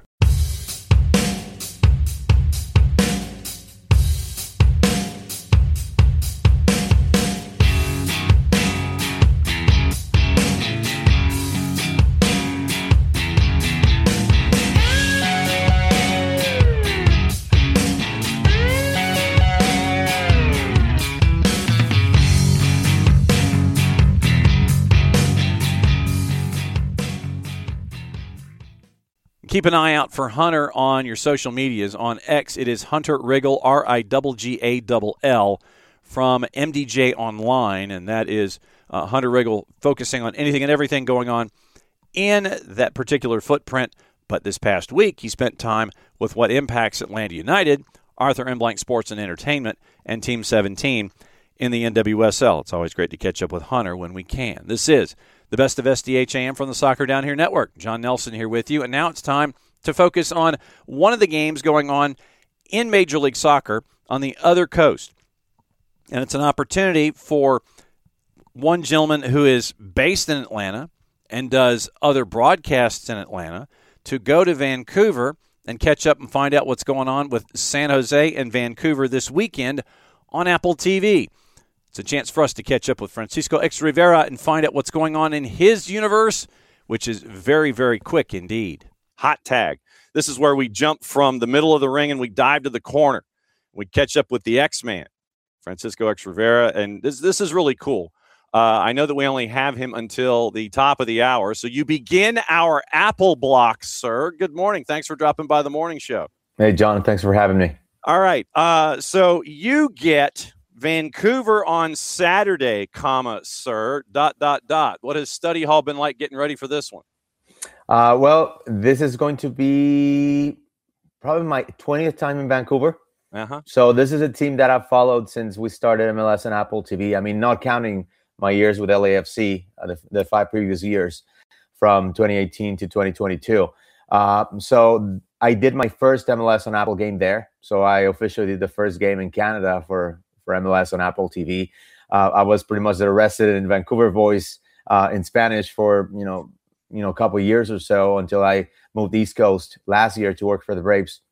[SPEAKER 6] Keep an eye out for Hunter on your social medias. On X, it is Hunter Riggle, R I G G A L L, from M D J Online, and that is uh, Hunter Riggle focusing on anything and everything going on in that particular footprint. But this past week, he spent time with what impacts Atlanta United, Arthur M. Blank Sports and Entertainment, and Team seventeen in the N W S L. It's always great to catch up with Hunter when we can. This is the best of S D H A M from the Soccer Down Here Network. John Nelson here with you, and now it's time to focus on one of the games going on in Major League Soccer on the other coast. And it's an opportunity for one gentleman who is based in Atlanta and does other broadcasts in Atlanta to go to Vancouver and catch up and find out what's going on with San Jose and Vancouver this weekend on Apple T V. It's a chance for us to catch up with Francisco X Rivera and find out what's going on in his universe, which is very, very quick indeed. Hot tag. This is where we jump from the middle of the ring and we dive to the corner. We catch up with the X-Man, Francisco X Rivera, and this this is really cool. Uh, I know that we only have him until the top of the hour, so you begin our Apple block, sir. Good morning. Thanks for dropping by the morning show.
[SPEAKER 18] Hey, John. Thanks for having me.
[SPEAKER 6] All right. Uh, so you get Vancouver on Saturday, comma, sir, dot, dot, dot. What has study hall been like getting ready for this one?
[SPEAKER 18] Uh, well, this is going to be probably my twentieth time in Vancouver.
[SPEAKER 6] Uh-huh.
[SPEAKER 18] So this is a team that I've followed since we started M L S and Apple T V. I mean, not counting my years with L A F C, uh, the, the five previous years from twenty eighteen to twenty twenty-two. Uh, so I did my first M L S on Apple game there. So I officially did the first game in Canada for for M L S on Apple T V. Uh, I was pretty much the resident Vancouver voice uh, in Spanish for, you know, you know, a couple of years or so until I moved East Coast last year to work for the Braves.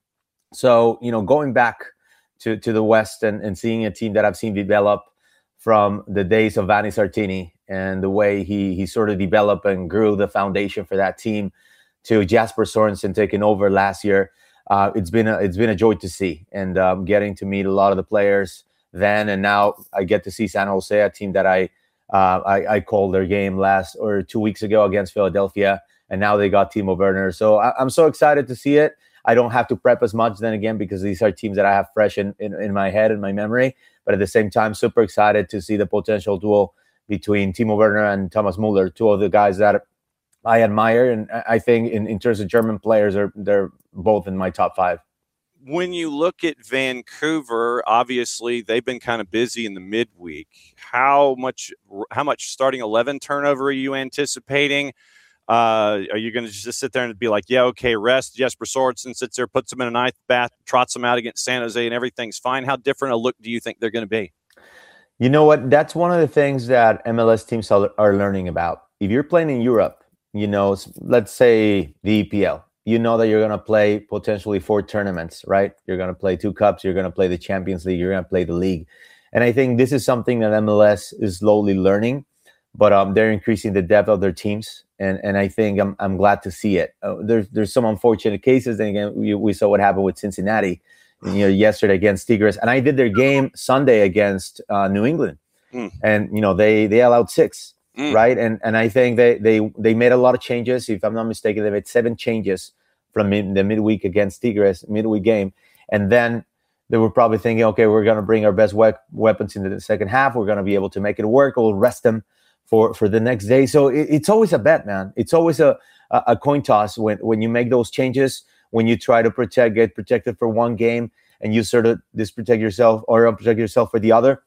[SPEAKER 18] So, you know, going back to, to the West and, and seeing a team that I've seen develop from the days of Vanni Sartini and the way he he sort of developed and grew the foundation for that team to Jasper Sorensen taking over last year. Uh, it's been a, it's been a joy to see, and um, getting to meet a lot of the players then, and now I get to see San Jose, a team that I, uh, I I called their game last or two weeks ago against Philadelphia, and now they got Timo Werner. So I, I'm so excited to see it. I don't have to prep as much then again because these are teams that I have fresh in, in, in my head and my memory. But at the same time, super excited to see the potential duel between Timo Werner and Thomas Muller, two of the guys that I admire, and I think in, in terms of German players, are they're both in my top five.
[SPEAKER 6] When you look at Vancouver, obviously they've been kind of busy in the midweek. How much how much starting eleven turnover are you anticipating? Uh, are you going to just sit there and be like, yeah, okay, rest? Jesper Sorensen sits there, puts them in a ninth bath, trots them out against San Jose, and everything's fine. How different a look do you think they're going to be?
[SPEAKER 18] You know what? That's one of the things that M L S teams are, are learning about. If you're playing in Europe, you know, let's say the E P L, you know that you're going to play potentially four tournaments, right? You're going to play two cups. You're going to play the Champions League. You're going to play the league. And I think this is something that M L S is slowly learning, but um, they're increasing the depth of their teams. And and I think I'm I'm glad to see it. Uh, there's there's some unfortunate cases. And again, we, we saw what happened with Cincinnati, you know, yesterday against Tigres. And I did their game Sunday against uh, New England, mm. and you know they they allowed six, mm. right? And and I think they they they made a lot of changes. If I'm not mistaken, they made seven changes from mid, the midweek against Tigres midweek game, and then they were probably thinking, okay, we're going to bring our best we- weapons into the second half. We're going to be able to make it work. We'll rest them for for the next day. So it, it's always a bet, man. It's always a, a a coin toss when when you make those changes, when you try to protect, get protected for one game, and you sort of disprotect yourself or unprotect yourself for the other.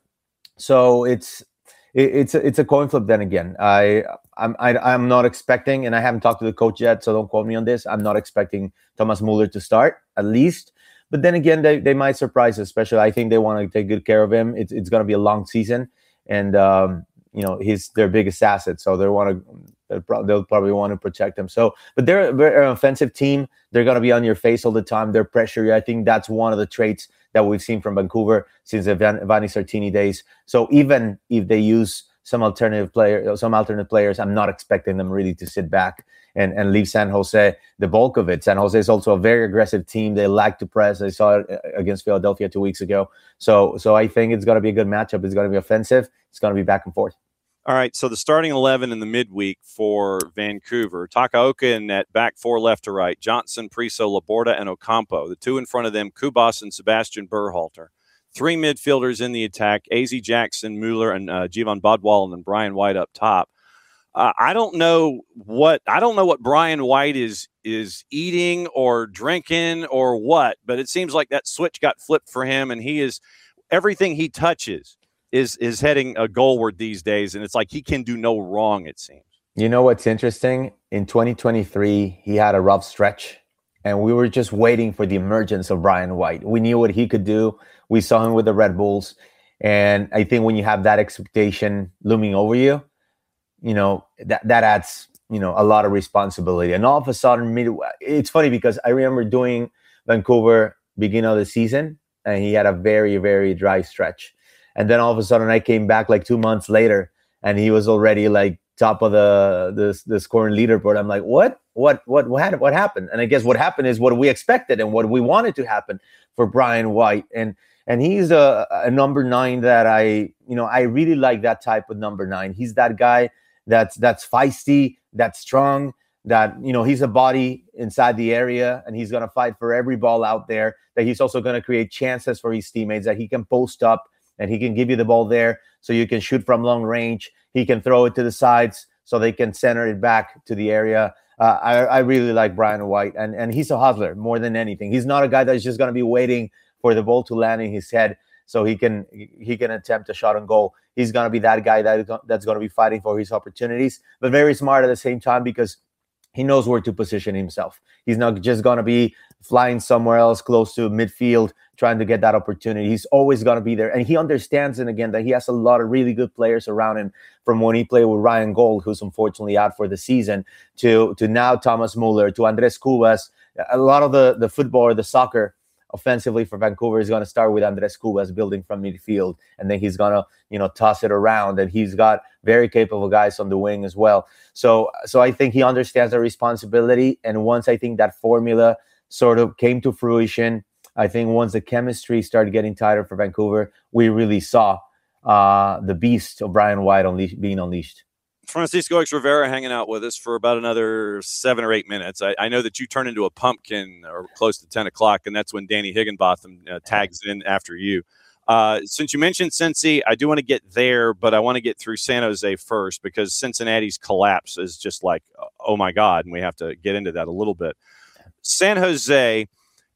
[SPEAKER 18] So it's it, it's a, it's a coin flip. Then again, I I'm I, I'm not expecting, and I haven't talked to the coach yet, so don't quote me on this. I'm not expecting Thomas Muller to start at least. But then again, they, they might surprise us. Especially, I think they want to take good care of him. It's it's going to be a long season, and um, you know he's their biggest asset, so they want to they'll, pro- they'll probably want to protect him. So, but they're, they're an offensive team. They're going to be on your face all the time. They're pressure. I think that's one of the traits that we've seen from Vancouver since the Van, Vanni Sartini days. So even if they use some alternative player, some alternate players, I'm not expecting them really to sit back and, and leave San Jose the bulk of it. San Jose is also a very aggressive team. They like to press. I saw it against Philadelphia two weeks ago. So so I think it's going to be a good matchup. It's going to be offensive. It's going to be back and forth.
[SPEAKER 6] All right, so the starting eleven in the midweek for Vancouver, Takaoka in net, back four left to right, Johnson, Priso, Laborda, and Ocampo. The two in front of them, Kubas and Sebastian Berhalter. Three midfielders in the attack, A Z Jackson, Mueller, and uh, Jivan Bodwal, and then Brian White up top. Uh, I don't know what I don't know what Brian White is is eating or drinking or what, but it seems like that switch got flipped for him, and he is everything he touches is is heading a goalward these days, and it's like he can do no wrong, it seems.
[SPEAKER 18] You know what's interesting? In twenty twenty-three, he had a rough stretch, and we were just waiting for the emergence of Brian White. We knew what he could do. We saw him with the Red Bulls, and I think when you have that expectation looming over you, you know, that, that adds, you know, a lot of responsibility. And all of a sudden, it's funny because I remember doing Vancouver beginning of the season, and he had a very, very dry stretch. And then all of a sudden I came back like two months later and he was already like top of the the, the scoring leaderboard. I'm like, what? What what what had, what happened? And I guess what happened is what we expected and what we wanted to happen for Brian White. And and he's a, a number nine that I, you know, I really like that type of number nine. He's that guy that's that's feisty, that's strong, that, you know, he's a body inside the area and he's going to fight for every ball out there, that he's also going to create chances for his teammates, that he can post up and he can give you the ball there so you can shoot from long range. He can throw it to the sides so they can center it back to the area. Uh, I, I really like Brian White, and, and he's a hustler more than anything. He's not a guy that's just going to be waiting for the ball to land in his head so he can he can attempt a shot on goal. He's going to be that guy that that's going to be fighting for his opportunities, but very smart at the same time because he knows where to position himself. He's not just going to be flying somewhere else close to midfield trying to get that opportunity. He's always going to be there. And he understands, and again, that he has a lot of really good players around him, from when he played with Ryan Gold, who's unfortunately out for the season, to, to now Thomas Muller, to Andres Cubas. A lot of the, the football or the soccer offensively for Vancouver is going to start with Andres Cubas building from midfield, and then he's going to, you know, toss it around, and he's got very capable guys on the wing as well. So, so I think he understands the responsibility, and once I think that formula sort of came to fruition, I think once the chemistry started getting tighter for Vancouver, we really saw uh, the beast of Brian White unleash- being unleashed.
[SPEAKER 6] Francisco X Rivera hanging out with us for about another seven or eight minutes. I, I know that you turn into a pumpkin or close to ten o'clock, and that's when Danny Higginbotham uh, tags in after you. Uh, since you mentioned Cincy, I do want to get there, but I want to get through San Jose first, because Cincinnati's collapse is just like, oh my God, and we have to get into that a little bit. San Jose,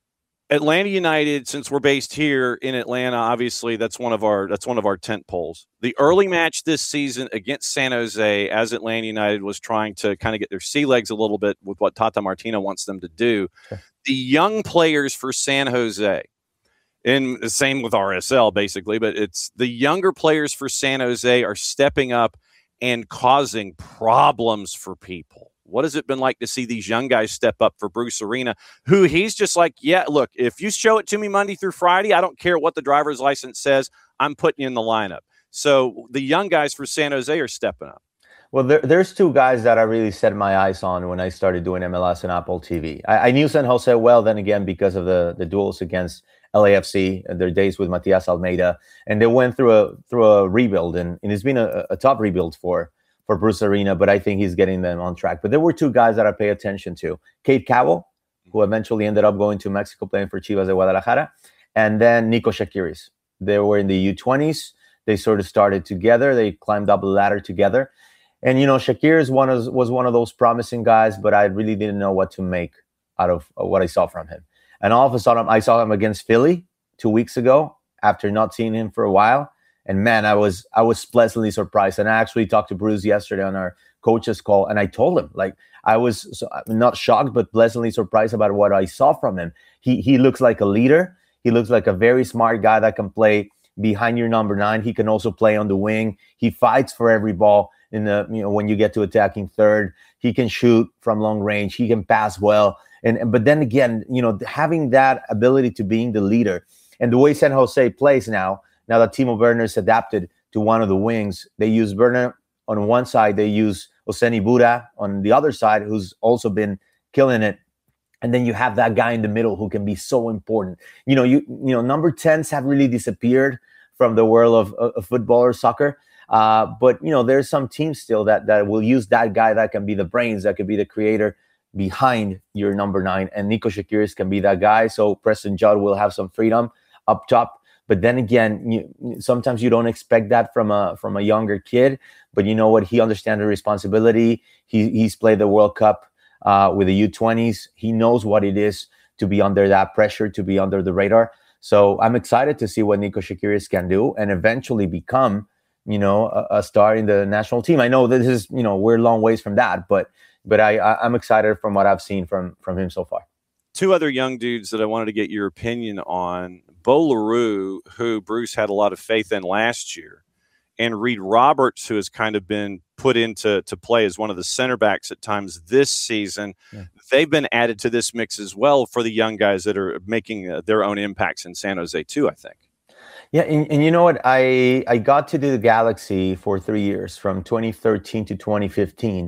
[SPEAKER 6] Atlanta United, since we're based here in Atlanta, obviously that's one of our that's one of our tent poles. The early match this season against San Jose, as Atlanta United was trying to kind of get their sea legs a little bit with what Tata Martino wants them to do. Sure. The young players for San Jose, and the same with R S L basically, but it's the younger players for San Jose are stepping up and causing problems for people. What has it been like to see these young guys step up for Bruce Arena, who he's just like, yeah, look, if you show it to me Monday through Friday, I don't care what the driver's license says, I'm putting you in the lineup. So the young guys for San Jose are stepping up.
[SPEAKER 18] Well, there, there's two guys that I really set my eyes on when I started doing M L S and Apple T V. I, I knew San Jose well then again because of the, the duels against L A F C, and their days with Matias Almeida, and they went through a through a rebuild, and, and it's been a, a tough rebuild for for Bruce Arena, but I think he's getting them on track. But there were two guys that I pay attention to. Cade Cowell, who eventually ended up going to Mexico playing for Chivas de Guadalajara, and then Nico Shakiris. They were in the U twenties. They sort of started together. They climbed up the ladder together. And, you know, Shakiris one was, was one of those promising guys, but I really didn't know what to make out of what I saw from him. And all of a sudden, I saw him against Philly two weeks ago after not seeing him for a while. And man, I was I was pleasantly surprised. And I actually talked to Bruce yesterday on our coaches call, and I told him, like, I was so, not shocked, but pleasantly surprised about what I saw from him. He he looks like a leader. He looks like a very smart guy that can play behind your number nine. He can also play on the wing. He fights for every ball in the, you know, when you get to attacking third. He can shoot from long range. He can pass well. And but then again, you know, having that ability to being the leader, and the way San Jose plays now. Now that Timo Werner's adapted to one of the wings, they use Werner on one side, they use Oseni Buda on the other side, who's also been killing it. And then you have that guy in the middle who can be so important. You know, you you know, number tens have really disappeared from the world of, of football or soccer. Uh, but, you know, there's some teams still that, that will use that guy that can be the brains, that could be the creator behind your number nine. And Nico Shakiris can be that guy. So Preston Judd will have some freedom up top. But then again, you, sometimes you don't expect that from a from a younger kid. But you know what? He understands the responsibility. He he's played the World Cup uh, with the U twenties. He knows what it is to be under that pressure, to be under the radar. So I'm excited to see what Nico Shakiris can do and eventually become, you know, a, a star in the national team. I know this is, you know, we're a long ways from that, but but I, I I'm excited from what I've seen from from him so far.
[SPEAKER 6] Two other young dudes that I wanted to get your opinion on. Bo LaRue, who Bruce had a lot of faith in last year, and Reed Roberts, who has kind of been put into to play as one of the center backs at times this season. Yeah. They've been added to this mix as well for the young guys that are making uh, their own impacts in San Jose too, I think.
[SPEAKER 18] Yeah, and, and you know what? I, I got to do the Galaxy for three years, from twenty thirteen to twenty fifteen.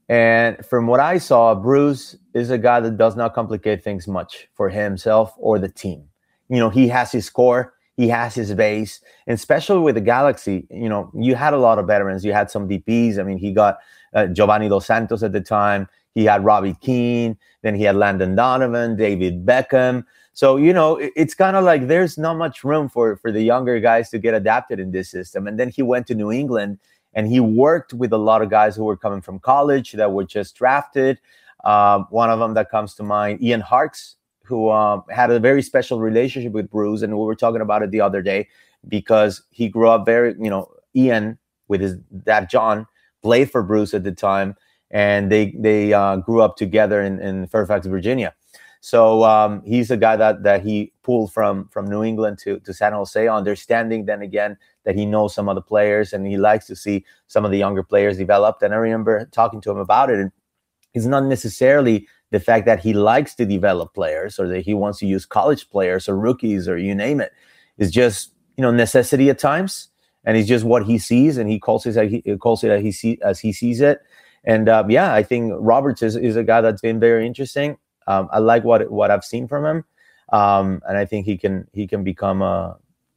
[SPEAKER 18] And from what I saw, Bruce is a guy that does not complicate things much for himself or the team. You know, he has his core, he has his base, and especially with the Galaxy, you know, you had a lot of veterans. You had some D Ps. I mean, he got uh, Giovanni Dos Santos at the time. He had Robbie Keane. Then he had Landon Donovan, David Beckham. So, you know, it, it's kind of like there's not much room for, for the younger guys to get adapted in this system. And then he went to New England, and he worked with a lot of guys who were coming from college that were just drafted. Um, one of them that comes to mind, Ian Harkes, who um, had a very special relationship with Bruce. And we were talking about it the other day because he grew up very, you know, Ian with his dad, John, played for Bruce at the time. And they they uh, grew up together in, in Fairfax, Virginia. So um, he's a guy that that he pulled from from New England to, to San Jose, understanding then again that he knows some of the players and he likes to see some of the younger players developed. And I remember talking to him about it. And it's not necessarily the fact that he likes to develop players or that he wants to use college players or rookies or you name it. It's just, you know, necessity at times. And it's just what he sees, and he calls it as he, he calls it as he, see, as he sees it. And um, yeah, I think Roberts is, is a guy that's been very interesting. Um, I like what what I've seen from him, um, and I think he can he can become a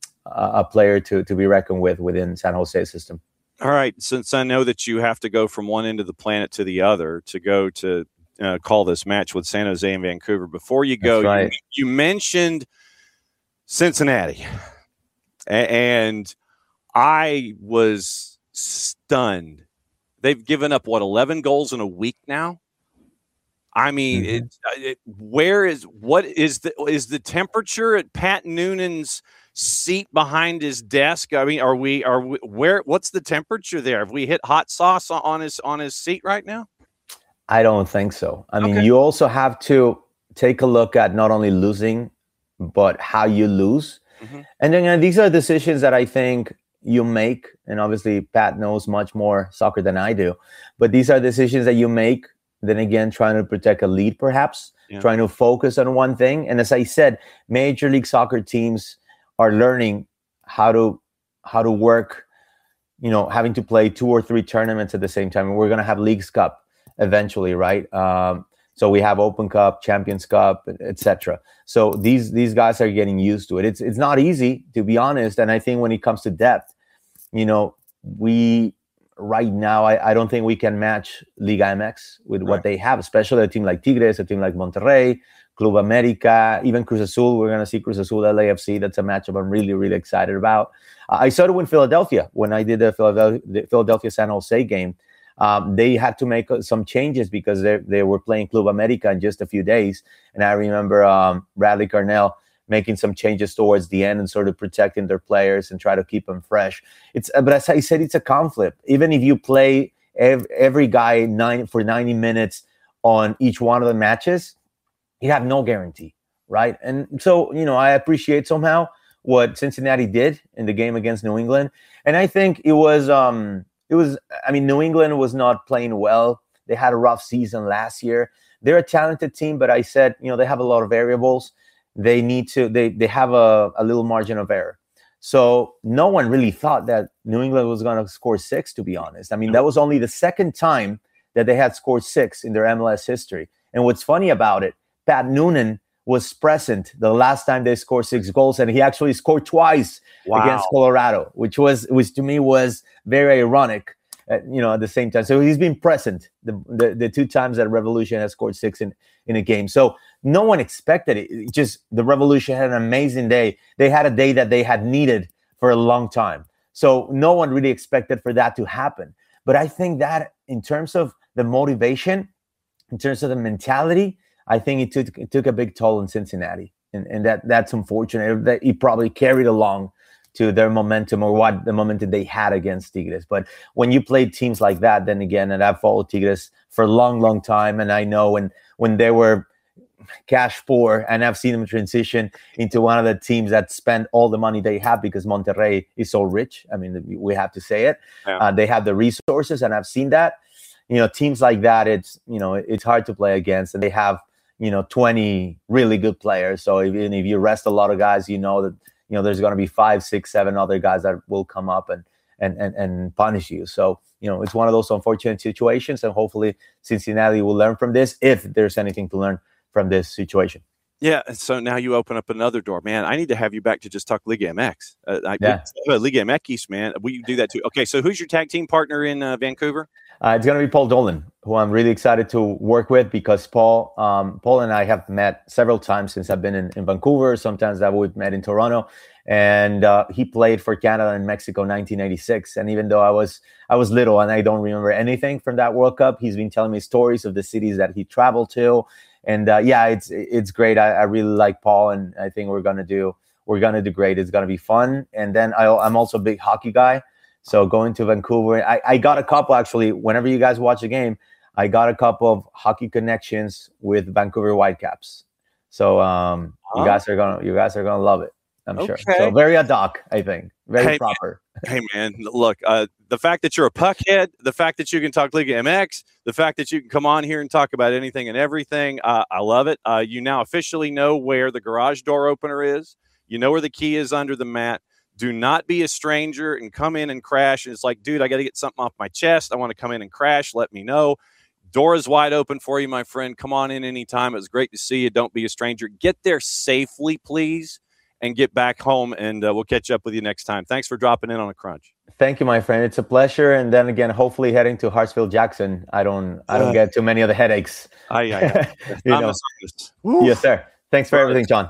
[SPEAKER 18] a player to to be reckoned with within San Jose system.
[SPEAKER 6] All right, since I know that you have to go from one end of the planet to the other to go to uh, call this match with San Jose and Vancouver, before you go,
[SPEAKER 18] right.
[SPEAKER 6] you, you mentioned Cincinnati, a- and I was stunned. They've given up, what, eleven goals in a week now? I mean,
[SPEAKER 15] Mm-hmm.
[SPEAKER 6] it, it, where is what is the is the temperature at Pat Noonan's seat behind his desk? I mean, are we are we, where? What's the temperature there? Have we hit hot sauce on his on his seat right now?
[SPEAKER 18] I don't think so. I mean,
[SPEAKER 6] Okay.
[SPEAKER 18] you also have to take a look at not only losing, but how you lose.
[SPEAKER 6] Mhm.
[SPEAKER 18] And then uh, these are decisions that I think you make. And obviously, Pat knows much more soccer than I do. But these are decisions that you make. Then again, trying to protect a lead, perhaps,
[SPEAKER 6] Yeah.
[SPEAKER 18] trying to focus on one thing. And as I said, Major League Soccer teams are learning how to how to work, you know, having to play two or three tournaments at the same time. And we're going to have Leagues Cup eventually, right? Um, so we have Open Cup, Champions Cup, et cetera. So these these guys are getting used to it. It's it's not easy, to be honest. And I think when it comes to depth, you know, we right now, I, I don't think we can match Liga M X with what
[SPEAKER 6] Right.
[SPEAKER 18] they have, especially a team like Tigres, a team like Monterrey, Club America, even Cruz Azul. We're going to see Cruz Azul, L A F C. That's a matchup I'm really, really excited about. Uh, I saw it in Philadelphia when I did the Philadelphia, the Philadelphia San Jose game. Um, they had to make uh, some changes because they they were playing Club America in just a few days. And I remember um, Bradley Carnell making some changes towards the end and sort of protecting their players and try to keep them fresh. It's uh, but as I said, it's a conflict. Even if you play ev- every guy nine for ninety minutes on each one of the matches, you have no guarantee, right? And so, you know, I appreciate somehow what Cincinnati did in the game against New England. And I think it was, um, it was, I mean, New England was not playing well. They had a rough season last year. They're a talented team, but I said, you know, they have a lot of variables. They need to, they they have a, a little margin of error. So no one really thought that New England was going to score six, to be honest. I mean, that was only the second time that they had scored six in their M L S history. And what's funny about it, Pat Noonan was present the last time they scored six goals, and he actually scored twice
[SPEAKER 6] Wow.
[SPEAKER 18] against Colorado, which was, which to me was very ironic. At, you know, at the same time, so he's been present the, the the two times that Revolution has scored six in in a game. So no one expected it. It just the Revolution had an amazing day. They had a day that they had needed for a long time. So no one really expected for that to happen. But I think that in terms of the motivation, in terms of the mentality, I think it took it took a big toll in Cincinnati, and and that that's unfortunate. That he probably carried along to their momentum or what the momentum they had against Tigres. But when you play teams like that, then again, and I've followed Tigres for a long, long time, and I know when when they were cash poor, and I've seen them transition into one of the teams that spend all the money they have because Monterrey is so rich. I mean, we have to say it.
[SPEAKER 6] Yeah.
[SPEAKER 18] Uh, they have the resources, and I've seen that. You know, teams like that, it's you know, it's hard to play against, and they have you know twenty really good players. So even if you rest a lot of guys, you know that. You know, there's going to be five, six, seven other guys that will come up and and and and punish you. So, you know, it's one of those unfortunate situations, and hopefully Cincinnati will learn from this if there's anything to learn from this situation.
[SPEAKER 6] Yeah, and so now you open up another door, man. I need to have you back to just talk Liga M X. Uh, I,
[SPEAKER 18] Yeah.
[SPEAKER 6] uh, Liga M X, man. We do that too. Okay, so who's your tag team partner in uh, Vancouver?
[SPEAKER 18] Uh, it's going to be Paul Dolan, who I'm really excited to work with because Paul, um, Paul and I have met several times since I've been in, in Vancouver. Sometimes that we've met in Toronto, and uh, he played for Canada and Mexico in nineteen eighty-six. And even though I was I was little and I don't remember anything from that World Cup, he's been telling me stories of the cities that he traveled to, and uh, yeah, it's it's great. I, I really like Paul, and I think we're gonna do we're gonna do great. It's gonna be fun. And then I, I'm also a big hockey guy. So going to Vancouver, I, I got a couple actually. Whenever you guys watch a game, I got a couple of hockey connections with Vancouver Whitecaps. So um, you
[SPEAKER 6] Huh?
[SPEAKER 18] guys are gonna you guys are gonna love it. I'm sure.
[SPEAKER 6] Okay.
[SPEAKER 18] So very ad hoc, I think. Very
[SPEAKER 6] Hey,
[SPEAKER 18] proper.
[SPEAKER 6] Hey, man, look, uh, the fact that you're a puckhead, the fact that you can talk Liga M X, the fact that you can come on here and talk about anything and everything, uh, I love it. Uh, you now officially know where the garage door opener is. You know where the key is under the mat. Do not be a stranger and come in and crash. And it's like, dude, I got to get something off my chest. I want to come in and crash. Let me know. Door is wide open for you, my friend. Come on in anytime. It was great to see you. Don't be a stranger. Get there safely, please, and get back home, and uh, we'll catch up with you next time. Thanks for dropping in on a crunch.
[SPEAKER 18] Thank you, my friend. It's a pleasure. And then again, hopefully heading to Hartsfield Jackson. I don't I don't
[SPEAKER 6] Uh,
[SPEAKER 18] get too many of the headaches.
[SPEAKER 6] Aye, aye, aye.
[SPEAKER 18] You know. Yes, sir. Thanks for everything, John.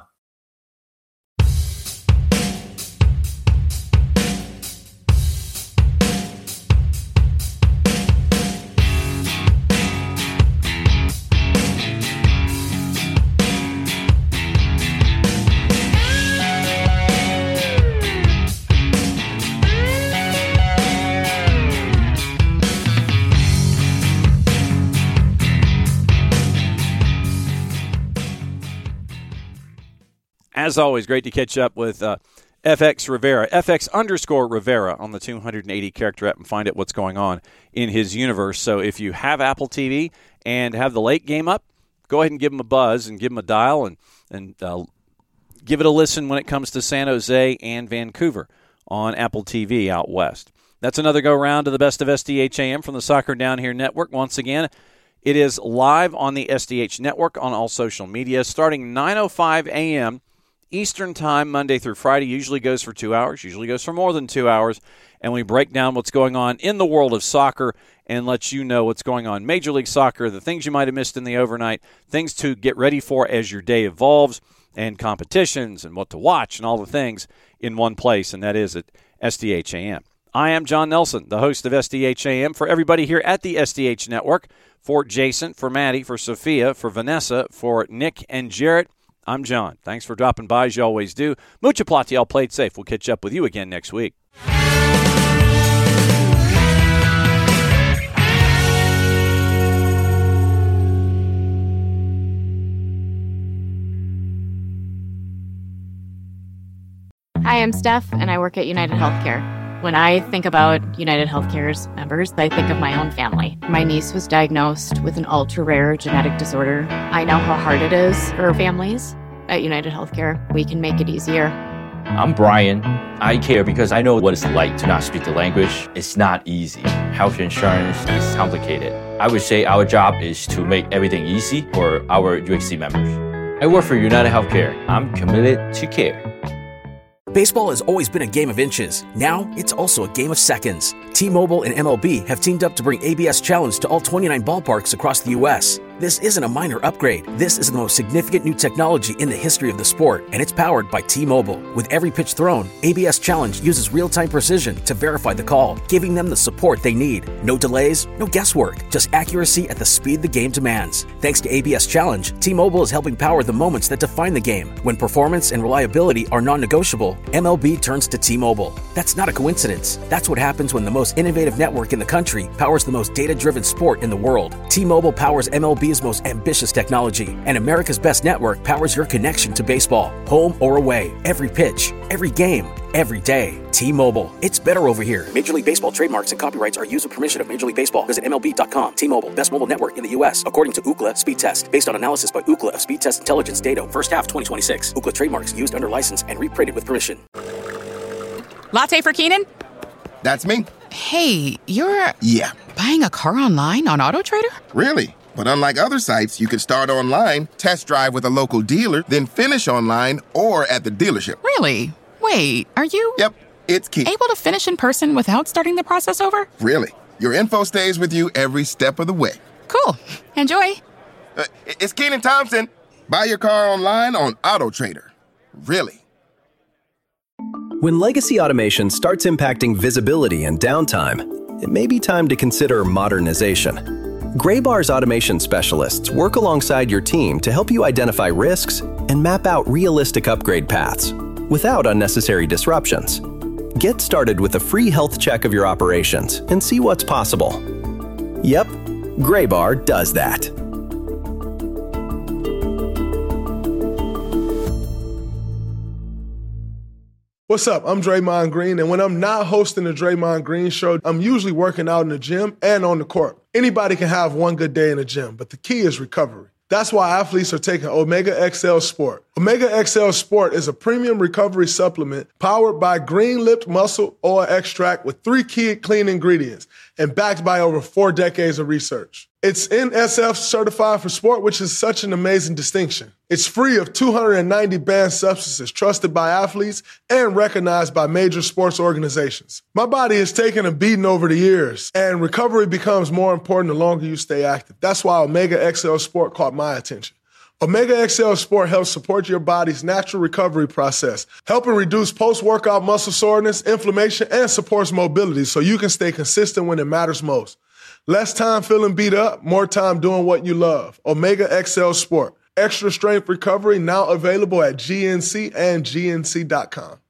[SPEAKER 6] As always, great to catch up with uh, F X Rivera, F X underscore Rivera on the two hundred eighty character app and find out what's going on in his universe. So if you have Apple T V and have the late game up, go ahead and give him a buzz and give him a dial and, and uh, give it a listen when it comes to San Jose and Vancouver on Apple T V out west. That's another go-round to the Best of S D H A M from the Soccer Down Here Network. Once again, it is live on the S D H Network on all social media starting nine oh five a.m. Eastern Time, Monday through Friday. Usually goes for two hours, usually goes for more than two hours, and we break down what's going on in the world of soccer and let you know what's going on in Major League Soccer, the things you might have missed in the overnight, things to get ready for as your day evolves, and competitions and what to watch and all the things in one place, and that is at S D H A M. I am John Nelson, the host of S D H A M. For everybody here at the S D H Network, for Jason, for Maddie, for Sophia, for Vanessa, for Nick and Jarrett, I'm John. Thanks for dropping by, as you always do. Mucha platiel, play it safe. We'll catch up with you again next week.
[SPEAKER 1] Hi, I'm Steph, and I work at United Healthcare. When I think about United Healthcare's members, I think of my own family. My niece was diagnosed with an ultra-rare genetic disorder. I know how hard it is for families. At United Healthcare, we can make it easier.
[SPEAKER 2] I'm Brian. I care because I know what it's like to not speak the language. It's not easy. Health insurance is complicated. I would say our job is to make everything easy for our U H C members. I work for United Healthcare. I'm committed to care.
[SPEAKER 3] Baseball has always been a game of inches. Now, it's also a game of seconds. T-Mobile and M L B have teamed up to bring A B S Challenge to all twenty-nine ballparks across the U S This isn't a minor upgrade. This is the most significant new technology in the history of the sport, and it's powered by T-Mobile. With every pitch thrown, A B S Challenge uses real-time precision to verify the call, giving them the support they need. No delays, no guesswork, just accuracy at the speed the game demands. Thanks to A B S Challenge, T-Mobile is helping power the moments that define the game. When performance and reliability are non-negotiable, M L B turns to T-Mobile. That's not a coincidence. That's what happens when the most innovative network in the country powers the most data-driven sport in the world. T-Mobile powers M L B's most ambitious technology, and America's best network powers your connection to baseball, home or away. Every pitch, every game, every day. T-Mobile. It's better over here. Major League Baseball trademarks and copyrights are used with permission of Major League Baseball. Visit M L B dot com. T-Mobile, best mobile network in the U S, according to Ookla Speed Test. Based on analysis by Ookla of Speed Test Intelligence data, first half twenty twenty-six. Ookla trademarks used under license and reprinted with permission.
[SPEAKER 4] Latte for Keenan?
[SPEAKER 5] That's me.
[SPEAKER 4] Hey, you're...
[SPEAKER 5] Yeah.
[SPEAKER 4] Buying a car online on AutoTrader?
[SPEAKER 5] Really? But unlike other sites, you can start online, test drive with a local dealer, then finish online or at the dealership.
[SPEAKER 4] Really? Wait, are you...
[SPEAKER 5] Yep, it's key.
[SPEAKER 4] Able to finish in person without starting the process over?
[SPEAKER 5] Really. Your info stays with you every step of the way.
[SPEAKER 4] Cool. Enjoy.
[SPEAKER 5] Uh, it's Keenan Thompson. Buy your car online on AutoTrader. Really.
[SPEAKER 19] When legacy automation starts impacting visibility and downtime, it may be time to consider modernization. Graybar's automation specialists work alongside your team to help you identify risks and map out realistic upgrade paths without unnecessary disruptions. Get started with a free health check of your operations and see what's possible. Yep, Graybar does that.
[SPEAKER 20] What's up? I'm Draymond Green, and when I'm not hosting the Draymond Green Show, I'm usually working out in the gym and on the court. Anybody can have one good day in the gym, but the key is recovery. That's why athletes are taking Omega X L Sport. Omega X L Sport is a premium recovery supplement powered by green-lipped muscle oil extract with three key clean ingredients and backed by over four decades of research. It's N S F certified for sport, which is such an amazing distinction. It's free of two hundred ninety banned substances trusted by athletes and recognized by major sports organizations. My body has taken a beating over the years, and recovery becomes more important the longer you stay active. That's why Omega X L Sport caught my attention. Omega X L Sport helps support your body's natural recovery process, helping reduce post-workout muscle soreness, inflammation, and supports mobility so you can stay consistent when it matters most. Less time feeling beat up, more time doing what you love. Omega X L Sport. Extra strength recovery now available at G N C and G N C dot com.